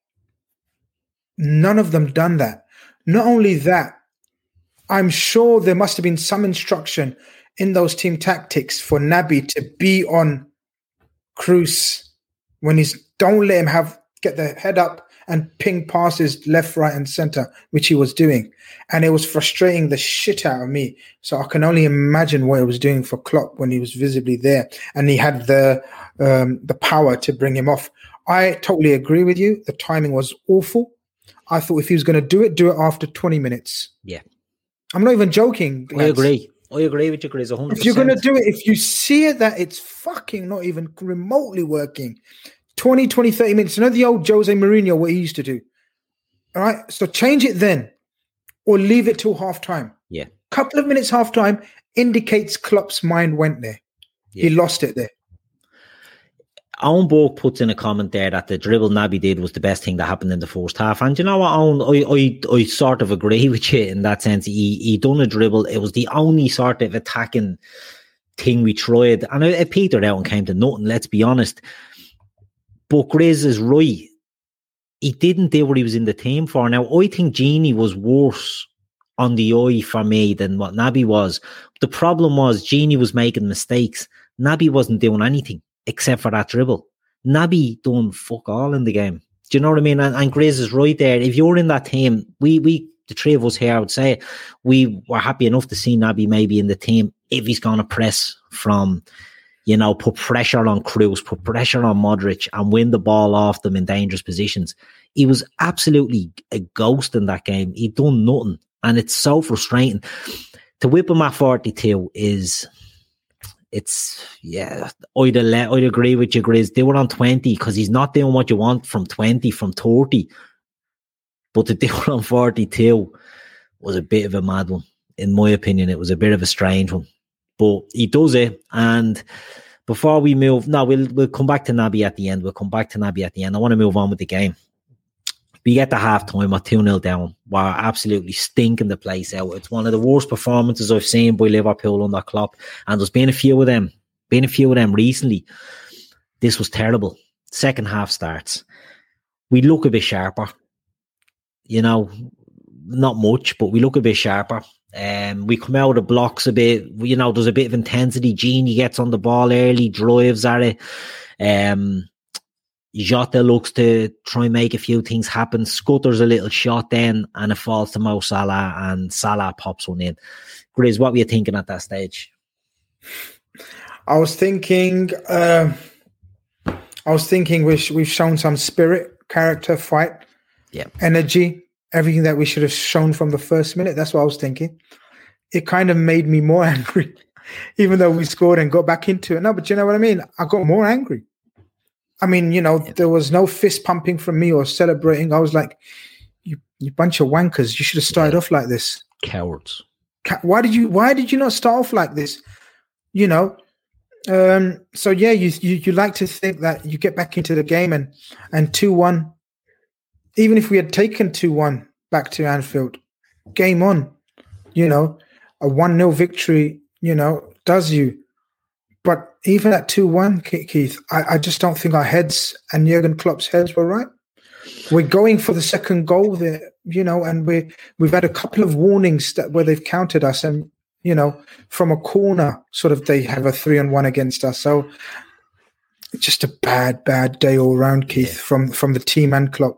None of them done that. Not only that, I'm sure there must have been some instruction in those team tactics for Naby to be on Kroos when don't let him get the head up and ping passes left, right, and center, which he was doing. And it was frustrating the shit out of me. So I can only imagine what it was doing for Klopp when he was visibly there and he had the power to bring him off. I totally agree with you. The timing was awful. I thought if he was going to do it after 20 minutes. Yeah. I'm not even joking. I agree with you, Chris, 100%. If you're going to do it, if you see it that it's fucking not even remotely working, 20, 30 minutes. You know the old Jose Mourinho, what he used to do? All right? So change it then or leave it till halftime. Yeah. Couple of minutes halftime indicates Klopp's mind went there. Yeah. He lost it there. Owen Borg puts in a comment there that the dribble Naby did was the best thing that happened in the first half. And you know what, Owen, I sort of agree with you in that sense. He done a dribble. It was the only sort of attacking thing we tried. And it petered out and came to nothing, let's be honest. But Grizz is right. He didn't do what he was in the team for. Now, I think Gini was worse on the eye for me than what Naby was. The problem was Gini was making mistakes. Naby wasn't doing anything except for that dribble. Naby done fuck all in the game. Do you know what I mean? And Grizz is right there. If you're in that team, we the three of us here, I would say, we were happy enough to see Naby maybe in the team if he's going to press from, put pressure on Kroos, put pressure on Modric and win the ball off them in dangerous positions. He was absolutely a ghost in that game. He'd done nothing. And it's so frustrating. To whip him at 42 I'd agree with you, Grizz. They were on 20 because he's not doing what you want from 20, from 30. But to do it on 42 was a bit of a mad one. In my opinion, it was a bit of a strange one. But he does it. And before we move, we'll come back to Naby at the end. I want to move on with the game. We get to half-time, we're 2-0 down. We're absolutely stinking the place out. It's one of the worst performances I've seen by Liverpool under Klopp. And there's been a few of them recently. This was terrible. Second half starts. We look a bit sharper. Not much, but we look a bit sharper. We come out of blocks a bit. There's a bit of intensity. Gini gets on the ball early, drives at it. Jota looks to try and make a few things happen. Scutters a little shot then, and it falls to Mo Salah, and Salah pops one in. Grizz, what were you thinking at that stage? I was thinking we've shown some spirit, character, fight, energy, everything that we should have shown from the first minute. That's what I was thinking. It kind of made me more angry, even though we scored and got back into it. No, but you know what I mean? I got more angry. I mean, there was no fist pumping from me or celebrating. I was like, you bunch of wankers. You should have started off like this. Cowards. Why did you not start off like this? So yeah, you like to think that you get back into the game and 2-1, even if we had taken 2-1 back to Anfield, game on, a 1-0 victory, does you. But even at 2-1, Keith, I just don't think our heads and Jurgen Klopp's heads were right. We're going for the second goal there, and we've had a couple of warnings where they've countered us, and from a corner, sort of they have a 3-on-1 against us. So just a bad day all around, Keith, from the team and Klopp.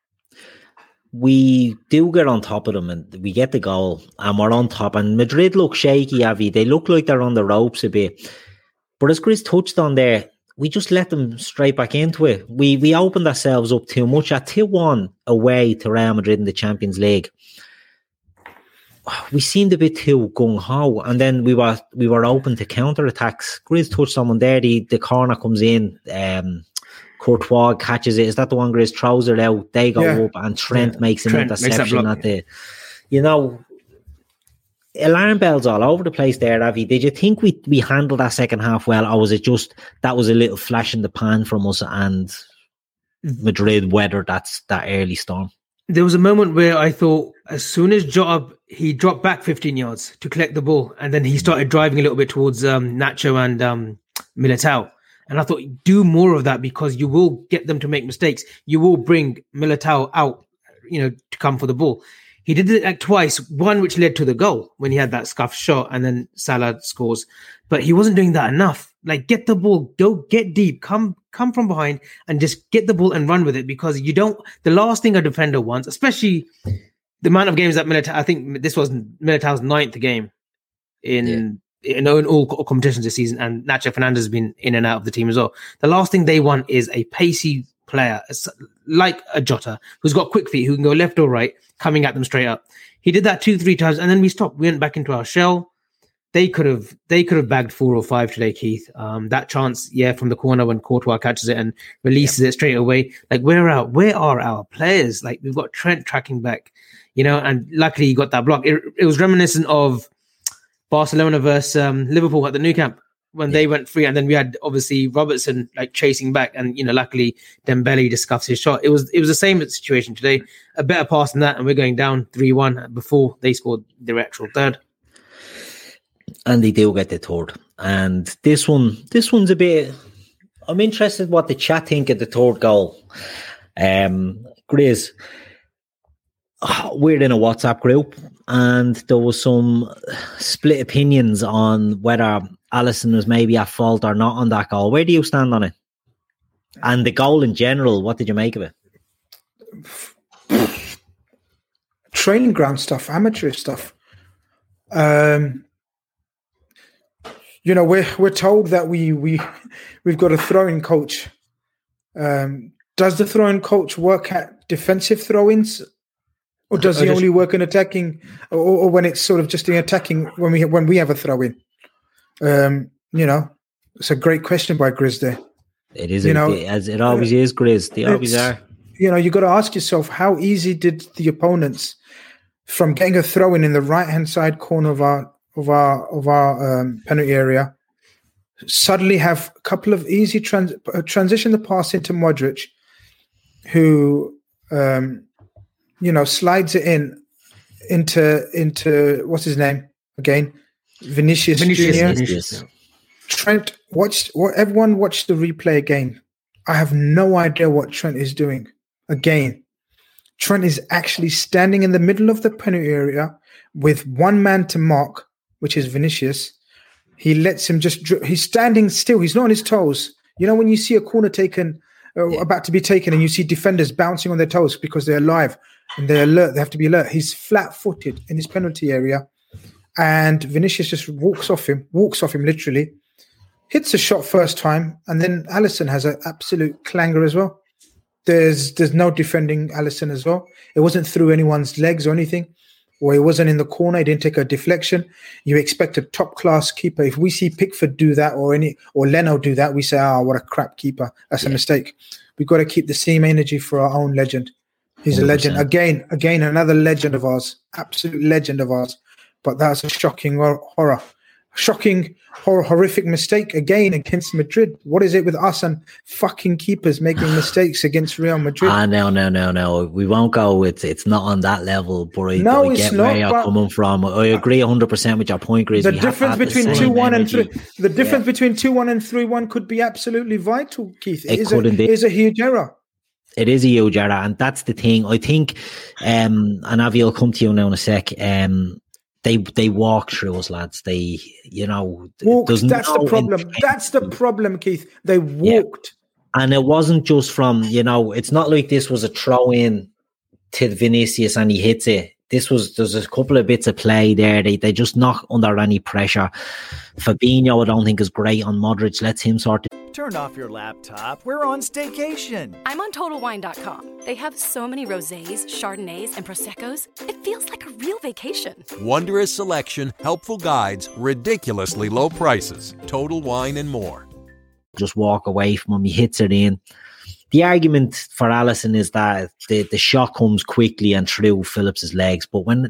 We do get on top of them and we get the goal and we're on top. And Madrid look shaky, Avi. They look like they're on the ropes a bit. But as Chris touched on there, we just let them straight back into it. We opened ourselves up too much. At 2-1 away to Real Madrid in the Champions League, we seemed a bit too gung-ho, and then we were open to counter-attacks. Grizz touched someone there, the corner comes in, Courtois catches it. Is that the one Grizz throws it out? They go up and Trent makes an interception at the... alarm bells all over the place there, Avi. Did you think we handled that second half well, or was it just that was a little flash in the pan from us and Madrid weathered that early storm? There was a moment where I thought as soon as Jota, he dropped back 15 yards to collect the ball, and then he started driving a little bit towards Nacho and Militao. And I thought, do more of that because you will get them to make mistakes. You will bring Militao out, to come for the ball. He did it like twice, one which led to the goal when he had that scuffed shot, and then Salah scores. But he wasn't doing that enough. Like, get the ball, go get deep, come from behind and just get the ball and run with it, because the last thing a defender wants, especially the amount of games that Militao, I think this was Militao's 9th game in all competitions this season, and Nacho Fernandez has been in and out of the team as well. The last thing they want is a pacey player like a Jota who's got quick feet, who can go left or right, coming at them straight up. He did that 2-3 times, and then we stopped. We went back into our shell. They could have bagged 4 or 5 today, Keith. That chance, from the corner when Courtois catches it and releases it straight away. Like, where are our players? Like, we've got Trent tracking back, and luckily he got that block. It was reminiscent of Barcelona versus Liverpool at the Nou Camp when they went free, and then we had obviously Robertson like chasing back, and luckily Dembele just scuffs his shot. It was the same situation today. A better pass than that, and we're going down 3-1 before they scored their actual third. And they do get the third. And this one's a bit... I'm interested what the chat think of the third goal. Grizz, we're in a WhatsApp group, and there was some split opinions on whether Alisson was maybe at fault or not on that goal. Where do you stand on it? And the goal in general, what did you make of it? Training ground stuff, amateur stuff. We're told that we've got a throwing coach. Does the throwing coach work at defensive throw-ins, or does he only work in attacking, or when it's sort of just in attacking when we have a throw-in? It's a great question by Grizz there. It is, as it always is, Grizz. They always are. You got to ask yourself, how easy did the opponents, from getting a throw-in in the right-hand side corner of our penalty area, suddenly have a couple of easy transition the pass into Modric, who slides it into what's his name again, Vinicius Junior. Trent, everyone watched the replay again. I have no idea what Trent is doing. Again, Trent is actually standing in the middle of the penalty area with one man to mark, which is Vinicius. He lets him he's standing still. He's not on his toes. When you see a corner taken about to be taken, and you see defenders bouncing on their toes because they're alive and they're alert. They have to be alert. He's flat-footed in his penalty area, and Vinicius just walks off him literally, hits a shot first time, and then Alisson has an absolute clanger as well. There's no defending Alisson as well. It wasn't through anyone's legs or anything, or it wasn't in the corner. He didn't take a deflection. You expect a top-class keeper. If we see Pickford do that or Leno do that, we say, what a crap keeper. That's a mistake. We've got to keep the same energy for our own legend. He's 100%. A legend. Again, another legend of ours, absolute legend of ours. But that's a shocking horrific mistake again against Madrid. What is it with us and fucking keepers making mistakes against Real Madrid? No. We won't go. It's not on that level, but I get where you're coming from. I agree 100% with your point, Grizz. The difference between 2-1 and 3. The difference between 2-1 and 3-1 could be absolutely vital, Keith. It is a huge error. It is a huge error, and that's the thing. I think, and Avi, I'll come to you now in a sec. They walk through us, lads. They, walked. That's the problem. That's the problem, Keith. They walked. Yeah. And it wasn't just from, it's not like this was a throw in to Vinicius and he hits it. There's a couple of bits of play there. They just not under any pressure. Fabinho, I don't think is great on Modric. Lets him sort of. Turn off your laptop. We're on staycation. I'm on TotalWine.com. They have so many rosés, Chardonnays, and Prosecco's. It feels like a real vacation. Wondrous selection, helpful guides, ridiculously low prices. Total Wine and more. Just walk away from him. He hits it in. The argument for Alisson is that the shot comes quickly and through Phillips's legs. But when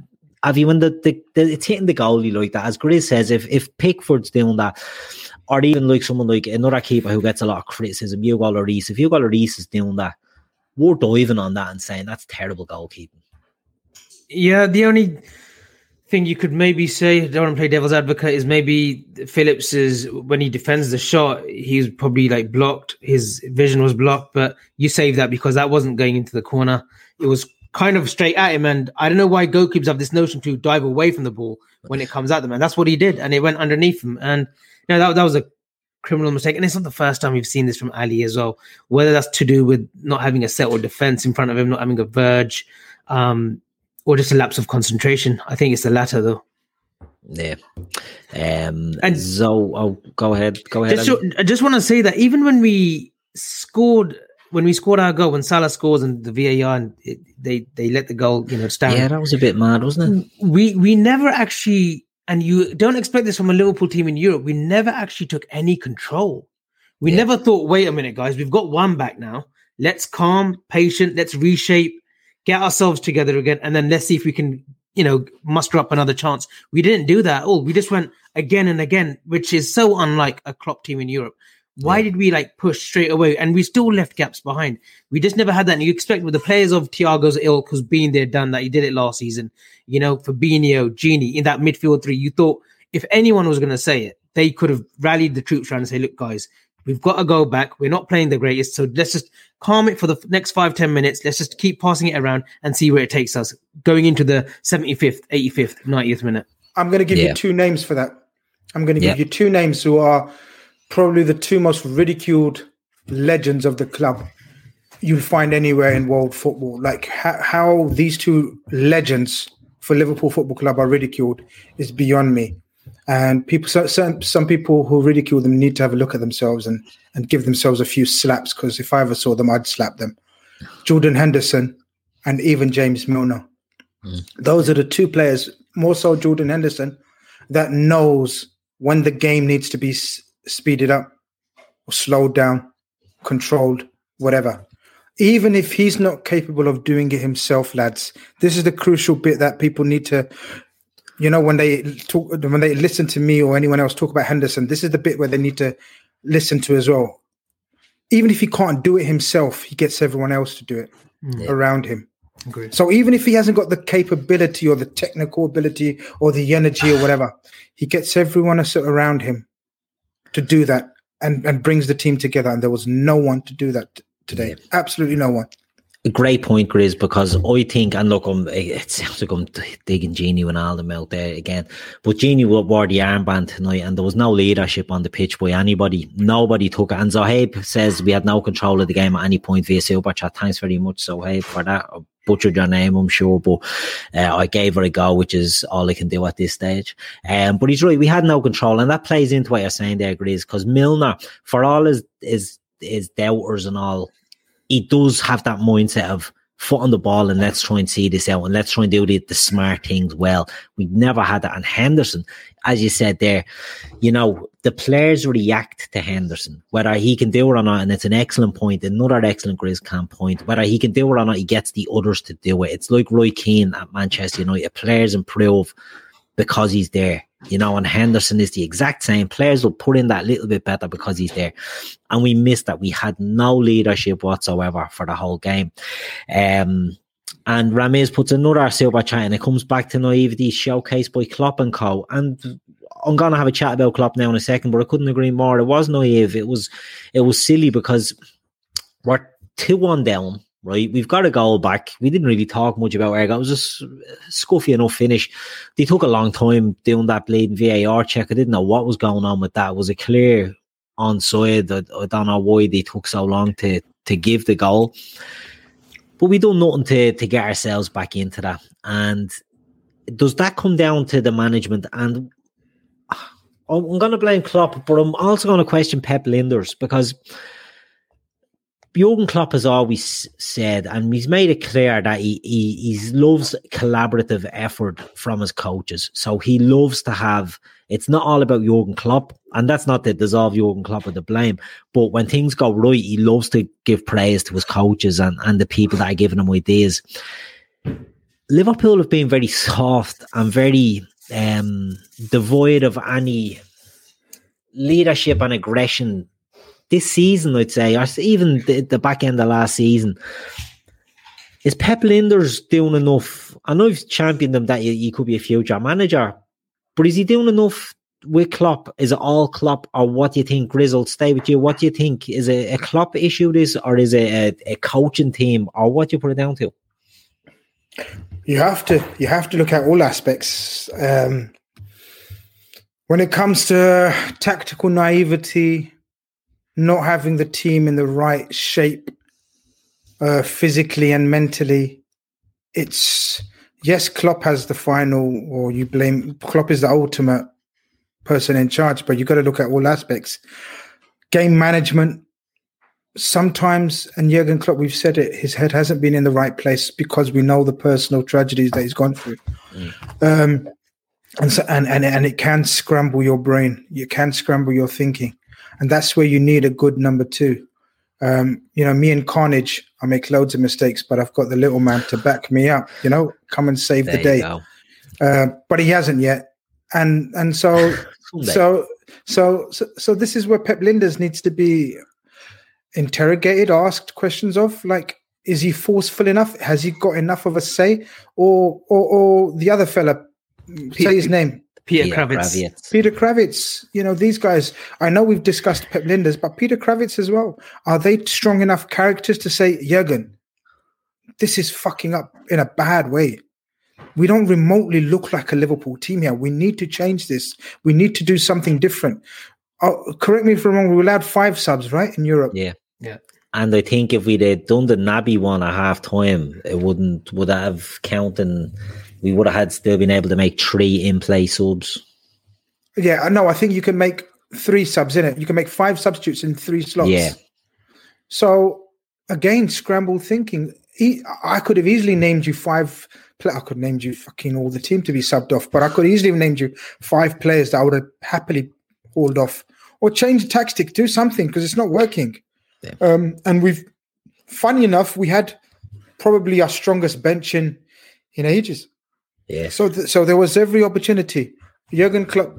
it's hitting the goalie like that, as Grizz says, if Pickford's doing that, or even like someone like another keeper who gets a lot of criticism, Hugo Lloris, if Hugo Lloris is doing that, we're diving on that and saying that's terrible goalkeeping. Yeah, the only thing you could maybe say, I don't want to play devil's advocate, is maybe Phillips is, when he defends the shot, he's probably like blocked, his vision was blocked, but you saved that because that wasn't going into the corner. It was kind of straight at him, and I don't know why goalkeepers have this notion to dive away from the ball when it comes at them, and that's what he did, and it went underneath him, and that was a criminal mistake, and it's not the first time we've seen this from Ali as well, whether that's to do with not having a settled defense in front of him, not having a verge, or just a lapse of concentration. I think it's the latter, though. Yeah. And so, go ahead. I just want to say that even when we scored our goal, when Salah scores and the VAR and they let the goal, stand. Yeah, that was a bit mad, wasn't it? We never actually, and you don't expect this from a Liverpool team in Europe, we never actually took any control. We never thought, wait a minute, guys, we've got one back now. Let's calm, patient, let's reshape, get ourselves together again, and then let's see if we can, muster up another chance. We didn't do that at all. We just went again and again, which is so unlike a Klopp team in Europe. Why did we push straight away? And we still left gaps behind. We just never had that. And you expect with the players of Thiago's ilk, who's been there, done that, he did it last season, Fabinho, Gini, in that midfield three, you thought if anyone was going to say it, they could have rallied the troops around and say, look, guys, we've got to go back. We're not playing the greatest. So let's just calm it for the next 5-10 minutes. Let's just keep passing it around and see where it takes us going into the 75th, 85th, 90th minute. I'm going to give you two names for that. I'm going to give you two names who are probably the two most ridiculed legends of the club you'll find anywhere in world football. Like how these two legends for Liverpool Football Club are ridiculed is beyond me. And some people who ridicule them need to have a look at themselves and give themselves a few slaps, because if I ever saw them, I'd slap them. Jordan Henderson and even James Milner. Those are the two players, more so Jordan Henderson, that knows when the game needs to be speeded up or slowed down, controlled, whatever. Even if he's not capable of doing it himself, lads, this is the crucial bit that people need to... when they listen to me or anyone else talk about Henderson, this is the bit where they need to listen to as well. Even if he can't do it himself, he gets everyone else to do it around him. Agreed. So even if he hasn't got the capability or the technical ability or the energy or whatever, he gets everyone around him to do that and brings the team together. And there was no one to do that today. Absolutely no one. A great point, Grizz, because I think, and look, it sounds like I'm digging Genie and all them out there again, but Genie wore the armband tonight and there was no leadership on the pitch by anybody. Nobody took it. And Zohaib says we had no control of the game at any point via Super Chat. Thanks very much, Zohaib, for that. I butchered your name, I'm sure, but I gave her a go, which is all I can do at this stage. But he's right, we had no control, and that plays into what you're saying there, Grizz, because Milner, for all his doubters and all, he does have that mindset of foot on the ball and let's try and see this out and let's try and do the smart things well. We never had that. And Henderson, as you said there, you know, the players react to Henderson, whether he can do it or not, and it's an excellent point, another excellent Grizz point, whether he can do it or not, he gets the others to do it. It's like Roy Keane at Manchester United. Players improve because he's there, you know, and Henderson is the exact same. Players will put in that little bit better because he's there. And we missed that. We had no leadership whatsoever for the whole game. And Ramez puts another super chat, and it comes back to naivety showcased by Klopp and co. And I'm going to have a chat about Klopp now in a second, but I couldn't agree more. It was naive. It was silly because we're 2-1 down. Right, we've got a goal back. We didn't really talk much about Ergo. It was just a scuffy enough finish. They took a long time doing that bleeding VAR check. I didn't know what was going on with that. It was a clear onside. I don't know why they took so long to give the goal. But we done nothing to get ourselves back into that. And does that come down to the management? And I'm going to blame Klopp, but I'm also going to question Pep Linders, because Jurgen Klopp has always said, and he's made it clear, that he loves collaborative effort from his coaches. So he loves to have, it's not all about Jurgen Klopp, and that's not to dissolve Jurgen Klopp or the blame, but when things go right, he loves to give praise to his coaches and the people that are giving him ideas. Liverpool have been very soft and very devoid of any leadership and aggression this season, I'd say, or even the back end of last season. Is Pep Linders doing enough? I know I've championed him that he could be a future manager, but is he doing enough with Klopp? Is it all Klopp, or what do you think? Grizz, stay with you. What do you think? Is it a Klopp issue, this, or is it a coaching team, or what do you put it down to? You have to look at all aspects. When it comes to tactical naivety, not having the team in the right shape, physically and mentally, it's, yes, Klopp has the final, or you blame, Klopp is the ultimate person in charge, but you've got to look at all aspects. Game management, sometimes, and Jurgen Klopp, we've said it, his head hasn't been in the right place because we know the personal tragedies that he's gone through. And it can scramble your brain. You can scramble your thinking. And that's where you need a good number two. Me and Carnage, I make loads of mistakes, but I've got the little man to back me up, come and save the day. But he hasn't yet. And so this is where Pep Linders needs to be interrogated, asked questions of, like, is he forceful enough? Has he got enough of a say? Or the other fella, say his name. Peter Kravitz. Peter Kravitz. These guys, I know we've discussed Pep Linders, but Peter Kravitz as well. Are they strong enough characters to say, Jurgen, this is fucking up in a bad way? We don't remotely look like a Liverpool team here. We need to change this. We need to do something different. Correct me if I'm wrong, we allowed 5 subs, right, in Europe? Yeah. And I think if we'd done the Naby one at half time, it would have counted. We would have still been able to make 3 in-play subs. Yeah, I know. I think you can make 3 subs in it. You can make 5 substitutes in 3 slots. Yeah. So, again, scrambled thinking. I could have easily named you 5. I could have named you fucking all the team to be subbed off, but I could easily have named you 5 players that I would have happily hauled off. Or change the tactic, do something, because it's not working. Yeah. And funny enough, we had probably our strongest bench in ages. Yeah. So there was every opportunity. Jurgen Klopp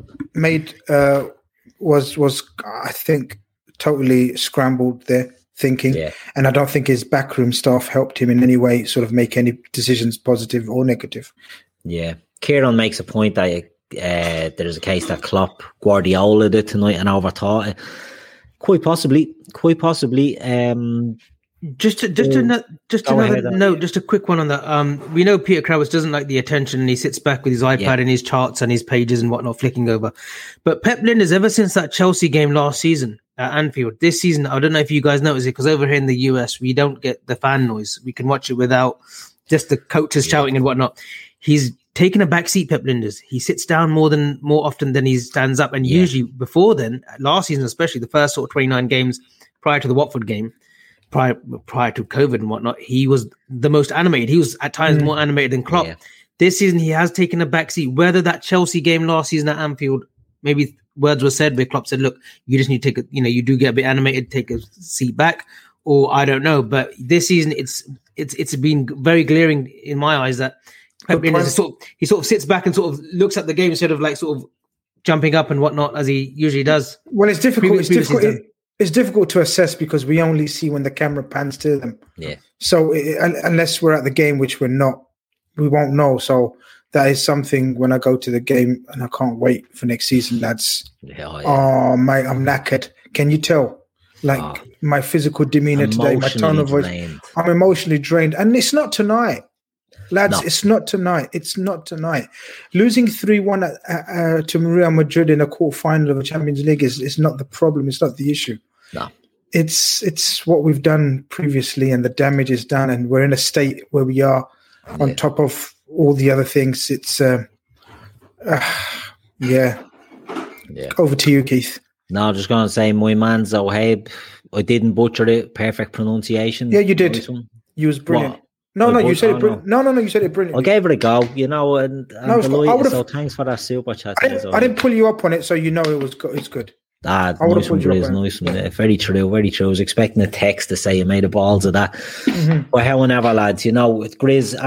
was I think totally scrambled there thinking, and I don't think his backroom staff helped him in any way sort of make any decisions, positive or negative. Yeah, Kieran makes a point that there's a case that Klopp Guardiola did tonight and overthought it. Quite possibly. Just another note, just a quick one on that. We know Peter Krawietz doesn't like the attention, and he sits back with his iPad and his charts and his pages and whatnot, flicking over. But Pep Lijnders, ever since that Chelsea game last season at Anfield, this season, I don't know if you guys noticed it, because over here in the US, we don't get the fan noise. We can watch it without just the coaches shouting and whatnot. He's taken a back seat, Pep Lijnders. He sits down more often than he stands up. And usually before then, last season especially, the first sort of 29 games prior to the Watford game, prior to COVID and whatnot, he was the most animated. He was at times more animated than Klopp. This season, he has taken a back seat. Whether that Chelsea game last season at Anfield, maybe words were said where Klopp said, look, you just need to take you do get a bit animated, take a seat back, or I don't know. But this season, it's been very glaring in my eyes that Pep Lijnders he sort of sits back and sort of looks at the game instead of like sort of jumping up and whatnot as he usually does. Well, it's difficult. It's difficult to assess because we only see when the camera pans to them. Yeah. So unless we're at the game, which we're not, we won't know. So that is something when I go to the game, and I can't wait for next season, lads. Oh, mate, I'm knackered. Can you tell? Like my physical demeanor today, my tone of voice. I'm emotionally drained. And it's not tonight. Lads, it's not tonight. It's not tonight. Losing 3-1 to Real Madrid in a quarterfinal of a Champions League is not the problem. It's not the issue. No. It's what we've done previously, and the damage is done, and we're in a state where we are on top of all the other things. It's Over to you, Keith. No, just going to say, my man Zohaib, I didn't butcher it. Perfect pronunciation. Yeah, you did. You was brilliant. What? No, you said it brilliant. No, you said it brilliant. I gave it a go, and delighted, so thanks for that super chat. I didn't pull you up on it, so you know it's good. Nice one, Grizz, nice one. Very true, very true. I was expecting a text to say you made a balls of that. But however, lads, with Grizz,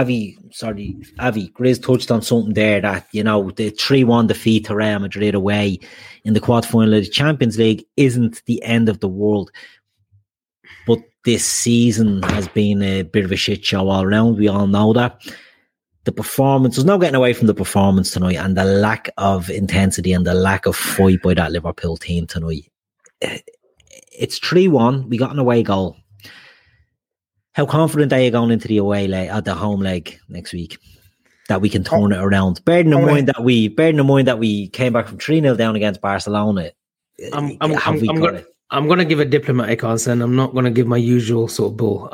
Grizz touched on something there that, the 3-1 defeat to Real Madrid away in the quarterfinal of the Champions League isn't the end of the world. But this season has been a bit of a shit show all around. We all know that. The performance, there's no getting away from the performance tonight, and the lack of intensity and the lack of fight by that Liverpool team tonight. It's 3-1. We got an away goal. How confident are you going into the away leg, at the home leg next week, that we can turn it around? Bearing in mind that we came back from 3-0 down against Barcelona. I'm going to give a diplomatic answer, and I'm not going to give my usual sort of bull.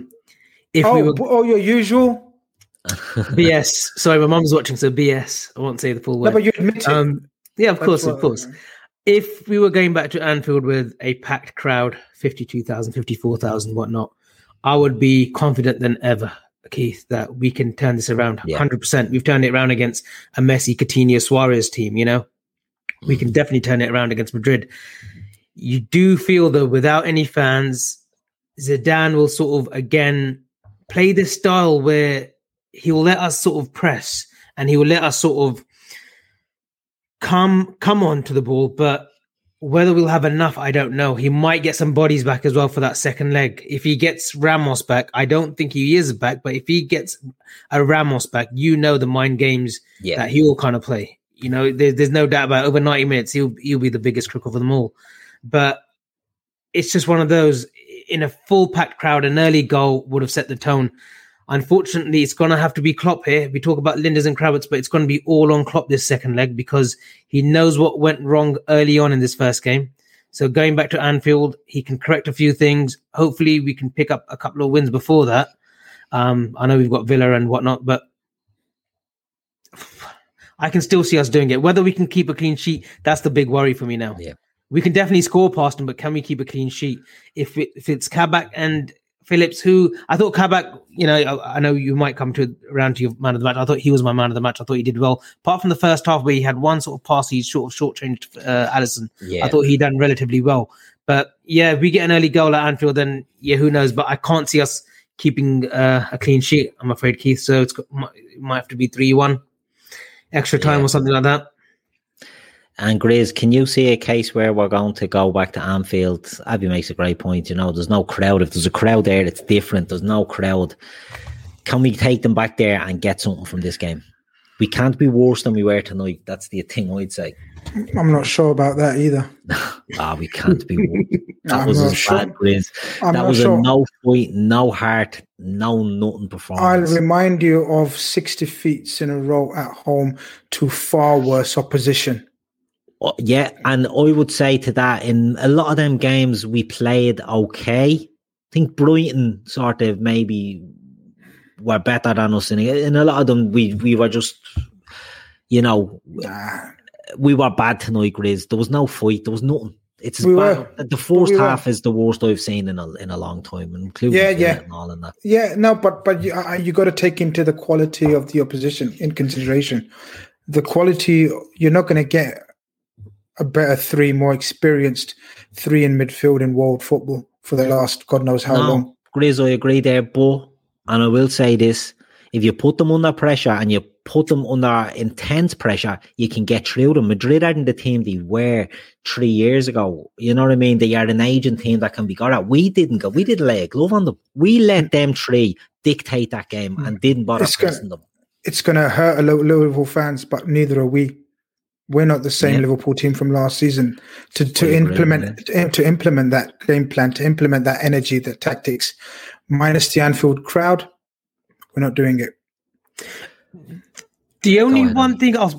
Your usual? BS. Sorry, my mum's watching, so BS. I won't say the full word. No, but you admit it. Yeah, of course. If we were going back to Anfield with a packed crowd, 52,000, 54,000, whatnot, I would be confident than ever, Keith, that we can turn this around 100%. We've turned it around against a Messi, Coutinho, Suarez team, We can definitely turn it around against Madrid. You do feel, though, without any fans, Zidane will sort of, again, play this style where he will let us sort of press, and he will let us sort of come on to the ball. But whether we'll have enough, I don't know. He might get some bodies back as well for that second leg. If he gets Ramos back, I don't think he is back, but if he gets a Ramos back, the mind games that he will kind of play. There's no doubt about it. Over 90 minutes, he'll be the biggest crook of them all. But it's just one of those, in a full packed crowd, an early goal would have set the tone. Unfortunately, it's going to have to be Klopp here. We talk about Lijnders and Krawietz, but it's going to be all on Klopp this second leg, because he knows what went wrong early on in this first game. So going back to Anfield, he can correct a few things. Hopefully we can pick up a couple of wins before that. I know we've got Villa and whatnot, but I can still see us doing it. Whether we can keep a clean sheet, that's the big worry for me now. Yeah. We can definitely score past them, but can we keep a clean sheet? If it's Kabak and Phillips, who I thought Kabak, I know you might come around to your man of the match. I thought he was my man of the match. I thought he did well. Apart from the first half where he had one sort of pass, he short-changed Alisson. Yeah. I thought he done relatively well. But if we get an early goal at Anfield, then who knows? But I can't see us keeping a clean sheet, I'm afraid, Keith. So it might have to be 3-1, extra time or something like that. And Grizz, can you see a case where we're going to go back to Anfield? Abby makes a great point. There's no crowd. If there's a crowd there, it's different. There's no crowd. Can we take them back there and get something from this game? we can't be worse than we were tonight. That's the thing I'd say. I'm not sure about that either. We can't be worse. That was as sure. bad, Grizz. That was a no fight, no heart, no nothing performance. I'll remind you of 60 defeats in a row at home to far worse opposition. Yeah, and I would say to that, in a lot of them games we played okay. I think Brighton sort of maybe were better than us. In a lot of them, we were just, we were bad tonight, Grizz. There was no fight. There was nothing. It's bad. The first half is the worst I've seen in a long time, including and all in that. Yeah, no, but you got to take into the quality of the opposition in consideration. The quality, you're not going to get a better three, more experienced three in midfield in world football for the last God knows how long. Grizz, I agree there, but, and I will say this, if you put them under pressure and you put them under intense pressure, you can get through them. Madrid aren't the team they were 3 years ago. You know what I mean? They are an aging team that can be got at. We didn't lay a glove on them. We let them three dictate that game and didn't bother pressing them. It's going to hurt a lot of Liverpool fans, but neither are we. We're not the same Liverpool team from last season. To implement that game plan, to implement that energy, that tactics, minus the Anfield crowd, we're not doing it. The only one thing that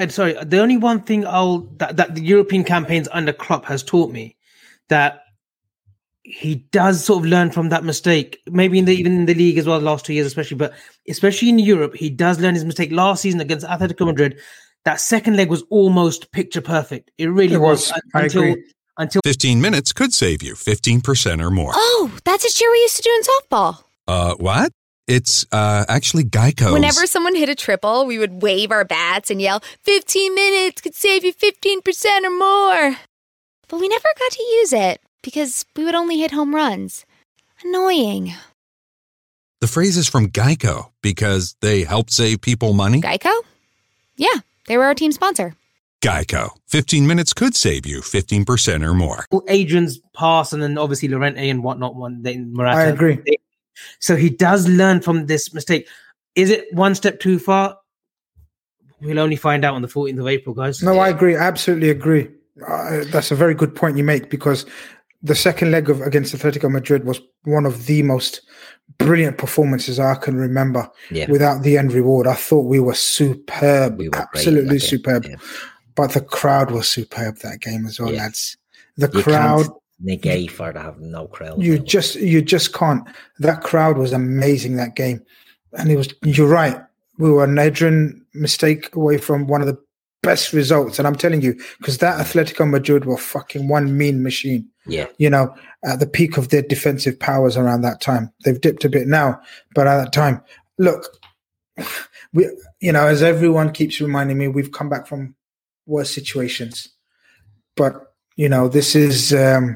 the European campaigns under Klopp has taught me, that he does sort of learn from that mistake. Maybe even in the league as well, the last 2 years especially, but especially in Europe, he does learn his mistake. Last season against Atletico Madrid, that second leg was almost picture perfect. It really was. Until 15 minutes could save you 15% or more. Oh, that's a cheer we used to do in softball. What? It's actually Geico. Whenever someone hit a triple, we would wave our bats and yell, 15 minutes could save you 15% or more. But we never got to use it because we would only hit home runs. Annoying. The phrase is from Geico because they help save people money. Geico? Yeah, they were our team sponsor. Geico. 15 minutes could save you 15% or more. Adrian's pass and then obviously Llorente and whatnot. Morata. I agree. So he does learn from this mistake. Is it one step too far? We'll only find out on the 14th of April, guys. No, I agree. Absolutely agree. That's a very good point you make, because the second leg against Atletico Madrid was one of the most brilliant performances I can remember without the end reward. I thought we were superb, absolutely superb. Yeah. But the crowd was superb that game as well, lads. The crowd... negate for to have no crowd. You just can't. That crowd was amazing that game, and it was. You're right. We were an Adrian mistake away from one of the best results, and I'm telling you, because that Atletico Madrid were fucking one mean machine. Yeah, at the peak of their defensive powers around that time. They've dipped a bit now, but at that time, look, we, as everyone keeps reminding me, we've come back from worse situations, but this is.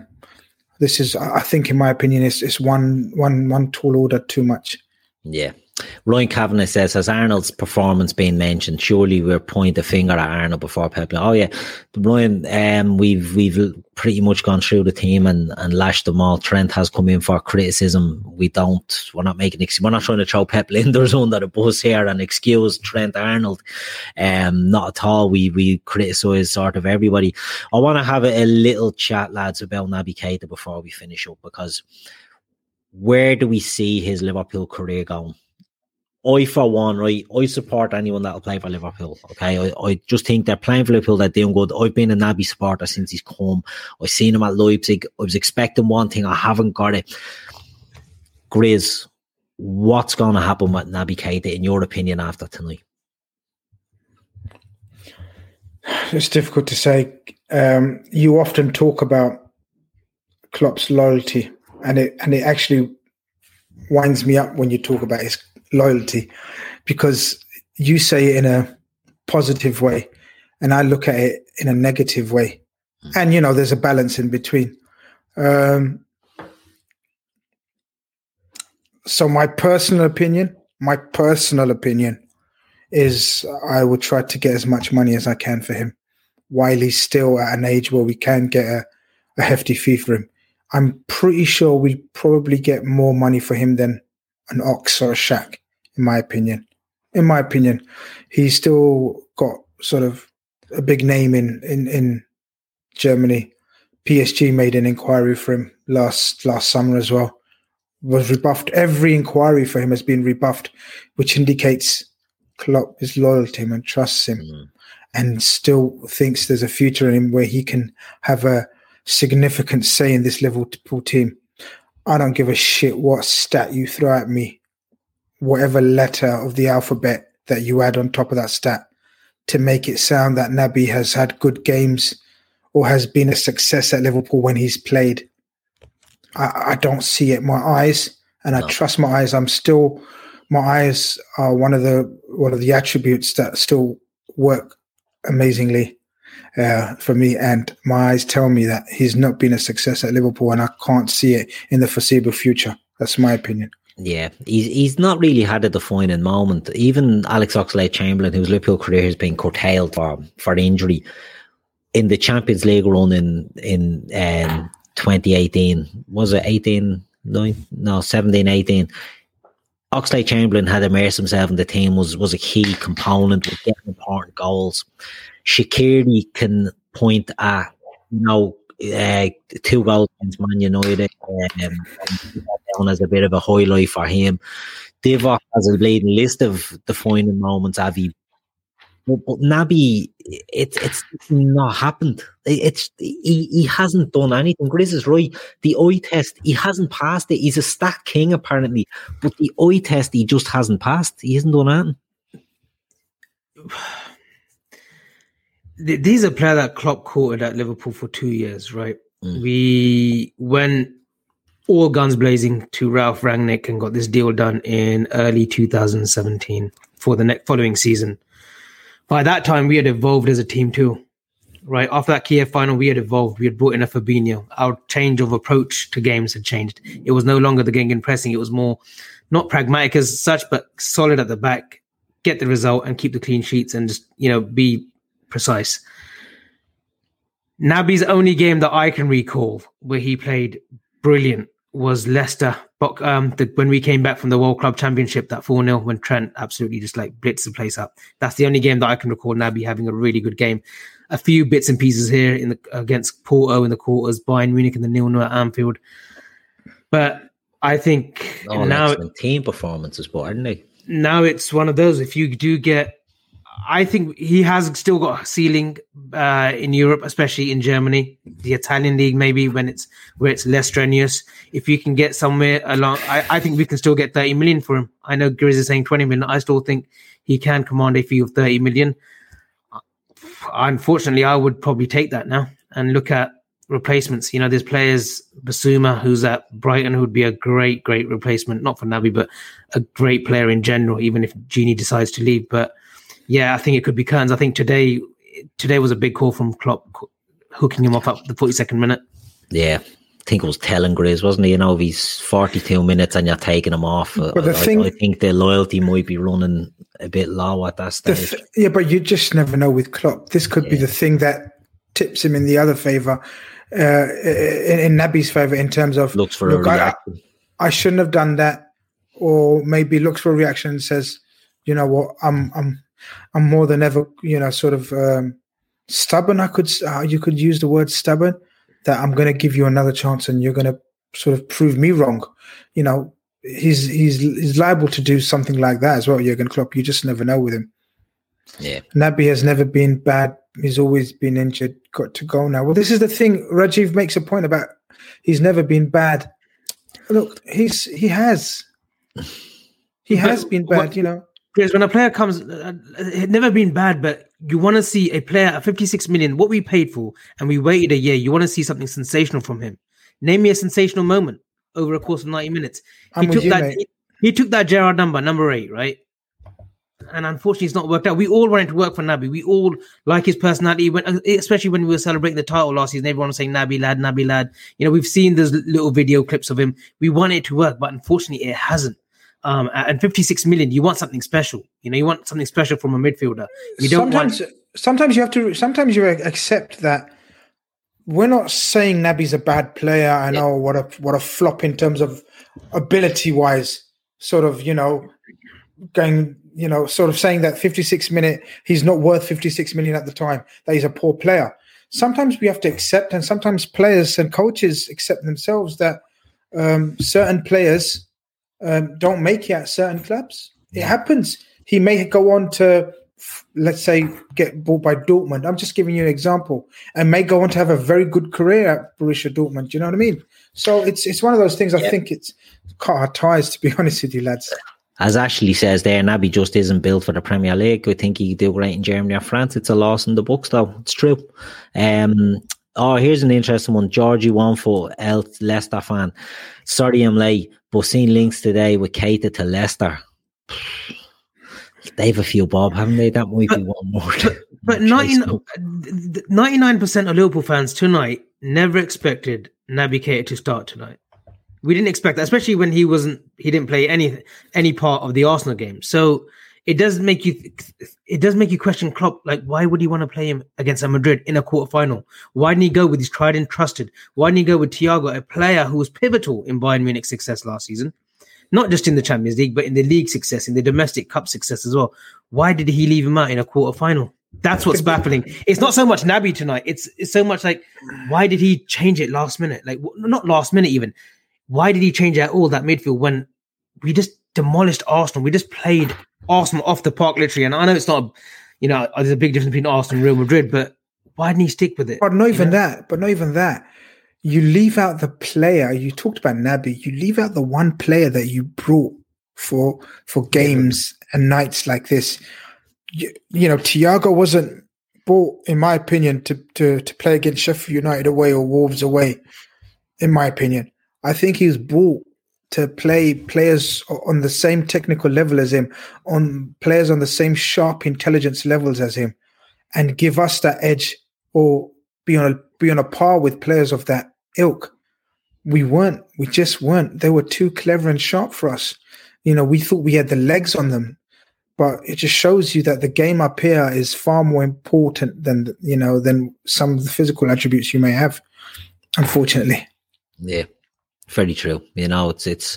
I think, in my opinion, it's one tall order too much. Yeah. Ryan Kavanagh says, has Arnold's performance been mentioned? Surely we're pointing the finger at Arnold before Pep. Oh yeah, Ryan, we've pretty much gone through the team and lashed them all. Trent has come in for criticism. We're not trying to throw Pep Linders under the bus here and excuse Trent Arnold. Not at all. We criticise sort of everybody. I want to have a little chat, lads, about Naby Keita before we finish up, because where do we see his Liverpool career going? I, for one, right, I support anyone that'll play for Liverpool, okay? I just think they're playing for Liverpool, they're doing good. I've been a Naby supporter since he's come. I've seen him at Leipzig. I was expecting one thing, I haven't got it. Grizz, what's going to happen with Naby Keita, in your opinion, after tonight? It's difficult to say. You often talk about Klopp's loyalty, and it actually winds me up when you talk about his loyalty, because you say it in a positive way and I look at it in a negative way, and there's a balance in between. So my personal opinion is I would try to get as much money as I can for him while he's still at an age where we can get a hefty fee for him. I'm pretty sure we'd probably get more money for him than an Ox or a Shaq, in my opinion. in my opinion. He's still got sort of a big name in Germany. PSG made an inquiry for him last summer as well. Was rebuffed. Every inquiry for him has been rebuffed, which indicates Klopp is loyal to him and trusts him, and still thinks there's a future in him where he can have a significant say in this Liverpool team. I don't give a shit what stat you throw at me, whatever letter of the alphabet that you add on top of that stat to make it sound that Naby has had good games or has been a success at Liverpool when he's played. I don't see it. My eyes, and I trust my eyes. My eyes are one of the attributes that still work amazingly for me, and my eyes tell me that he's not been a success at Liverpool, and I can't see it in the foreseeable future. That's my opinion. Yeah, he's not really had a defining moment. Even Alex Oxlade-Chamberlain, whose Liverpool career has been curtailed for injury, in the Champions League run in 2018, was it 17-18, Oxlade-Chamberlain had immersed himself in the team, was a key component with getting important goals. Shaqiri can point at 2 goals against Man United down as a bit of a highlight for him. Divock has a bleeding list of defining moments, Avi. But Naby, it's not happened. He hasn't done anything. Grizz is right. The eye test, he hasn't passed it. He's a stat king apparently, but the eye test he just hasn't passed. He hasn't done anything. These are players that Klopp courted at Liverpool for 2 years, right? We went all guns blazing to Ralph Rangnick and got this deal done in early 2017 for the following season. By that time, we had evolved as a team too, right? After that Kiev final, we had evolved. We had brought in a Fabinho. Our change of approach to games had changed. It was no longer the gegenpressing pressing. It was more not pragmatic as such, but solid at the back, get the result and keep the clean sheets and just, be precise. Naby's only game that I can recall where he played brilliant was Leicester. When we came back from the World Club Championship, that 4-0 when Trent absolutely just blitzed the place up. That's the only game that I can recall Naby having a really good game. A few bits and pieces here against Porto in the quarters, Bayern Munich in the 0-0 at Anfield. But I think now excellent team performances, aren't they? Now it's one of those. If you do get, I think he has still got a ceiling in Europe, especially in Germany, the Italian league, maybe where it's less strenuous. If you can get somewhere along, I think we can still get 30 million for him. I know Grizz is saying 20 million. I still think he can command a fee of 30 million. Unfortunately, I would probably take that now and look at replacements. There's players, Basuma, who's at Brighton, who would be a great replacement, not for Naby, but a great player in general, even if Gini decides to leave. But yeah, I think it could be Kearns. I think today was a big call from Klopp, hooking him off at the 42nd minute. Yeah, I think it was telling Grizz, wasn't he? If he's 42 minutes and you're taking him off, but I think the loyalty might be running a bit low at that stage. But you just never know with Klopp. This could be the thing that tips him in the other favour, in Naby's favour, in terms of looks for a reaction. I shouldn't have done that, or maybe looks for a reaction and says, you know what, I'm more than ever, stubborn. You could use the word stubborn, that I'm going to give you another chance and you're going to sort of prove me wrong. He's liable to do something like that as well, Jurgen Klopp. You just never know with him. Yeah. Naby has never been bad. He's always been injured, got to go now. Well, this is the thing. Rajiv makes a point about he's never been bad. Look, he has been bad, Because when a player comes, it's never been bad, but you want to see a player at 56 million, what we paid for, and we waited a year. You want to see something sensational from him. Name me a sensational moment over a course of 90 minutes. He took that Gerrard number 8, right? And unfortunately, it's not worked out. We all wanted to work for Naby. We all like his personality, especially when we were celebrating the title last season. Everyone was saying, Naby lad. We've seen those little video clips of him. We want it to work, but unfortunately, it hasn't. And 56 million, you want something special. You want something special from a midfielder. You don't Sometimes you accept that we're not saying Naby's a bad player and what a flop in terms of ability wise, sort of, going, sort of saying that 56 minute, he's not worth 56 million at the time, that he's a poor player. Sometimes we have to accept, and sometimes players and coaches accept themselves that certain players don't make it at certain clubs. It happens. He may go on to, let's say, get bought by Dortmund. I'm just giving you an example, and may go on to have a very good career at Borussia Dortmund. Do you know what I mean? So it's one of those things. I think it's cut our ties, to be honest with you, lads. As Ashley says there, Naby just isn't built for the Premier League. I think he could do great in Germany or France. It's a loss in the books, though. It's true. Here's an interesting one. Georgie Onefoot, Leicester fan. Sorry I'm late, but seen links today with Keita to Leicester. They have a few, Bob, haven't they? That might be one more. But 99% of Liverpool fans tonight never expected Naby Keita to start tonight. We didn't expect that, especially when he didn't play any part of the Arsenal game. So it does make you question Klopp. Like, why would he want to play him against Madrid in a quarterfinal? Why didn't he go with his tried and trusted? Why didn't he go with Thiago, a player who was pivotal in Bayern Munich's success last season? Not just in the Champions League, but in the league success, in the domestic cup success as well. Why did he leave him out in a quarterfinal? That's what's baffling. It's not so much Naby tonight. It's so much like, why did he change it last minute? Like, not last minute even. Why did he change at all that midfield when we just demolished Arsenal? We just played Arsenal off the park, literally. And I know it's not, there's a big difference between Arsenal and Real Madrid, but why didn't he stick with it? But not even that. You leave out the player. You talked about Naby. You leave out the one player that you brought for games and nights like this. Thiago wasn't bought, in my opinion, to play against Sheffield United away or Wolves away, in my opinion. I think he was bought to play players on the same technical level as him, on players on the same sharp intelligence levels as him, and give us that edge or be on a par with players of that ilk. We just weren't. They were too clever and sharp for us. We thought we had the legs on them, but it just shows you that the game up here is far more important than some of the physical attributes you may have, unfortunately. Yeah. Very true. It's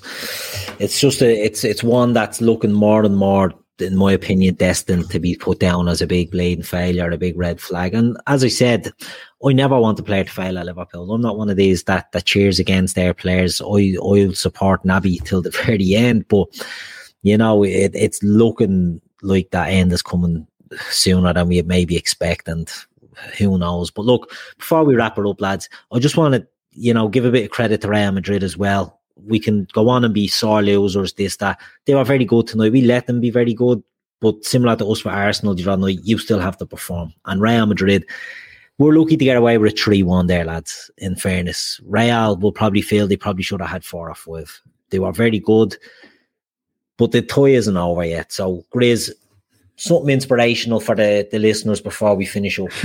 one that's looking more and more, in my opinion, destined to be put down as a big bleeding failure, a big red flag. And as I said, I never want a player to fail at Liverpool. I'm not one of these that cheers against their players. I'll support Naby till the very end, but it's looking like that end is coming sooner than we maybe expect, and who knows. But look, before we wrap it up, lads, I just want to give a bit of credit to Real Madrid as well. We can go on and be sore losers, that. They were very good tonight. We let them be very good, but similar to us for Arsenal the other night, you still have to perform. And Real Madrid, we're lucky to get away with a 3-1 there, lads, in fairness. Real will probably feel they probably should have had 4 or 5. They were very good, but the tie isn't over yet. So, Grizz, something inspirational for the listeners before we finish up.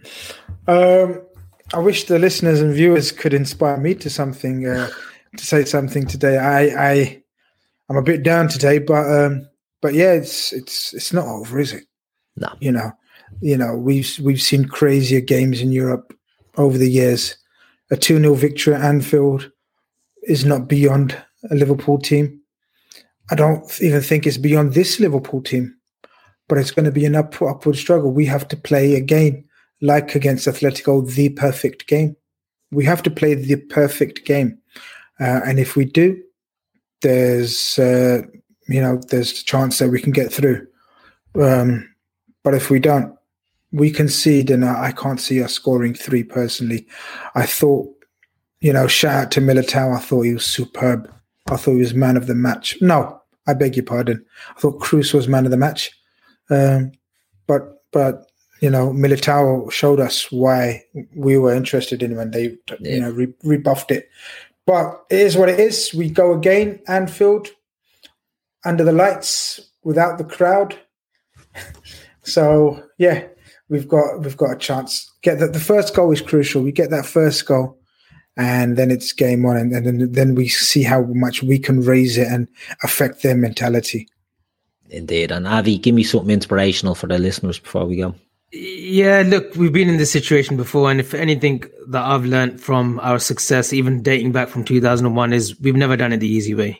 I wish the listeners and viewers could inspire me to something, to say something today. I'm a bit down today, but yeah, it's not over, is it? No. We've seen crazier games in Europe over the years. A 2-0 victory at Anfield is not beyond a Liverpool team. I don't even think it's beyond this Liverpool team, but it's going to be an upward struggle. We have to play again, like against Atletico, the perfect game. We have to play the perfect game. And if we do, there's a chance that we can get through. But if we don't, we concede, and I can't see us scoring 3 personally. I thought, shout out to Militao. I thought he was superb. I thought he was man of the match. No, I beg your pardon. I thought Kroos was man of the match. But Militao showed us why we were interested in him, and they, rebuffed it. But it is what it is. We go again, Anfield, under the lights, without the crowd. So yeah, we've got a chance. Get that. The first goal is crucial. We get that first goal, and then it's game on, and then we see how much we can raise it and affect their mentality. Indeed. And Avi, give me something inspirational for the listeners before we go. Yeah, look, we've been in this situation before, and if anything that I've learned from our success, even dating back from 2001, is we've never done it the easy way.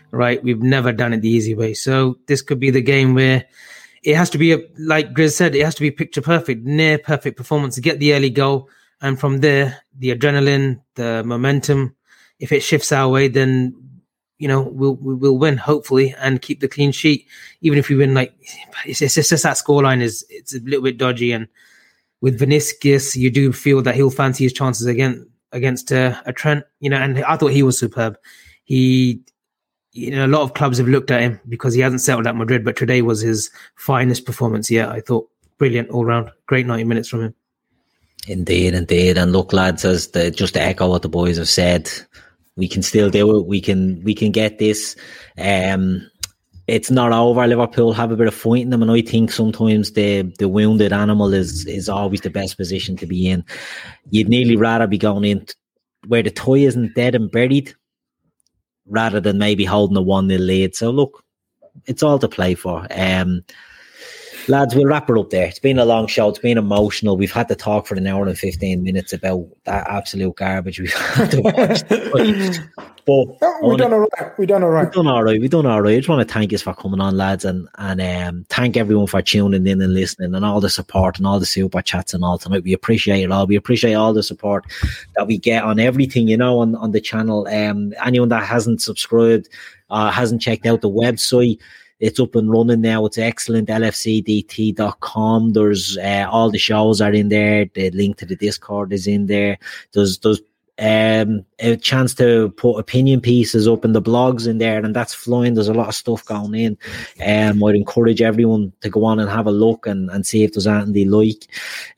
right? We've never done it the easy way. So this could be the game where it has to be, like Grizz said, it has to be picture perfect, near perfect performance to get the early goal. And from there, the adrenaline, the momentum, if it shifts our way, then, we'll win, hopefully, and keep the clean sheet. Even if we win, it's just that scoreline it's a little bit dodgy. And with Vinicius, you do feel that he'll fancy his chances against a Trent, and I thought he was superb. A lot of clubs have looked at him because he hasn't settled at Madrid, but today was his finest performance yet. I thought brilliant all round. Great 90 minutes from him. Indeed. And look, lads, just to echo what the boys have said, we can still do it. We can get this. It's not over. Liverpool have a bit of fight in them, and I think sometimes the wounded animal is always the best position to be in. You'd nearly rather be going in where the tie isn't dead and buried, rather than maybe holding a 1-0 lead. So look, it's all to play for. Lads, we'll wrap it up there. It's been a long show. It's been emotional. We've had to talk for an hour and 15 minutes about that absolute garbage we've had to watch. But we've done all right. We've done all right. I just want to thank you for coming on, lads, and thank everyone for tuning in and listening, and all the support and all the super chats and all tonight. We appreciate it all. We appreciate all the support that we get on everything, on the channel. Anyone that hasn't subscribed, hasn't checked out the website, it's up and running now. It's excellent. LFCDT.com. There's all the shows are in there. The link to the Discord is in there. There's a chance to put opinion pieces up in the blogs in there, and that's flying. There's a lot of stuff going in. I'd encourage everyone to go on and have a look and see if there's anything they like.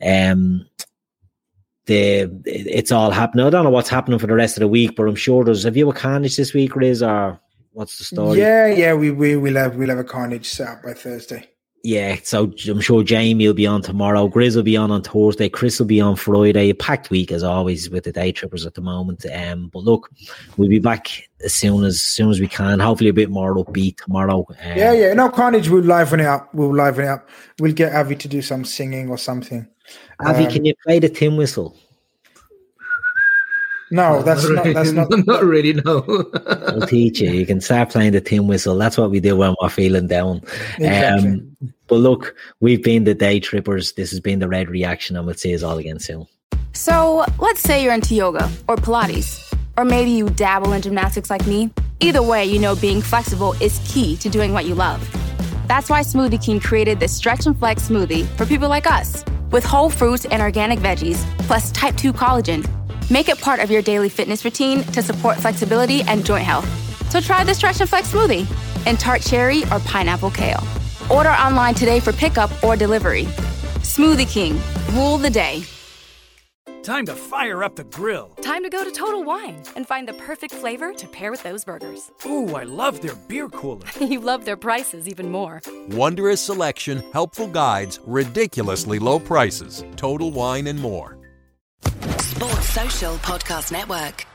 It's all happening. I don't know what's happening for the rest of the week, but I'm sure have you a carnage this week, Riz, or what's the story? Yeah, we'll have a carnage set up by Thursday. Yeah, so I'm sure Jamie will be on tomorrow. Grizz will be on Thursday. Chris will be on Friday. A packed week as always with the day trippers at the moment. But look, we'll be back as soon as we can. Hopefully a bit more upbeat tomorrow. No, carnage. We'll liven it up. We'll get Avi to do some singing or something. Avi, can you play the tin whistle? No, that's not not really. No, I'll teach you. You can start playing the tin whistle. That's what we do when we're feeling down. Exactly. But look, we've been the Day Trippers. This has been the Red Reaction, and we'll see us all again soon. So let's say you're into yoga or Pilates, or maybe you dabble in gymnastics like me. Either way, being flexible is key to doing what you love. That's why Smoothie King created this Stretch and Flex smoothie for people like us, with whole fruits and organic veggies, plus type 2 collagen. Make it part of your daily fitness routine to support flexibility and joint health. So try the Stretch and Flex smoothie in tart cherry or pineapple kale. Order online today for pickup or delivery. Smoothie King, rule the day. Time to fire up the grill. Time to go to Total Wine and find the perfect flavor to pair with those burgers. Ooh, I love their beer cooler. You love their prices even more. Wondrous selection, helpful guides, ridiculously low prices. Total Wine and more. Sports Social Podcast Network.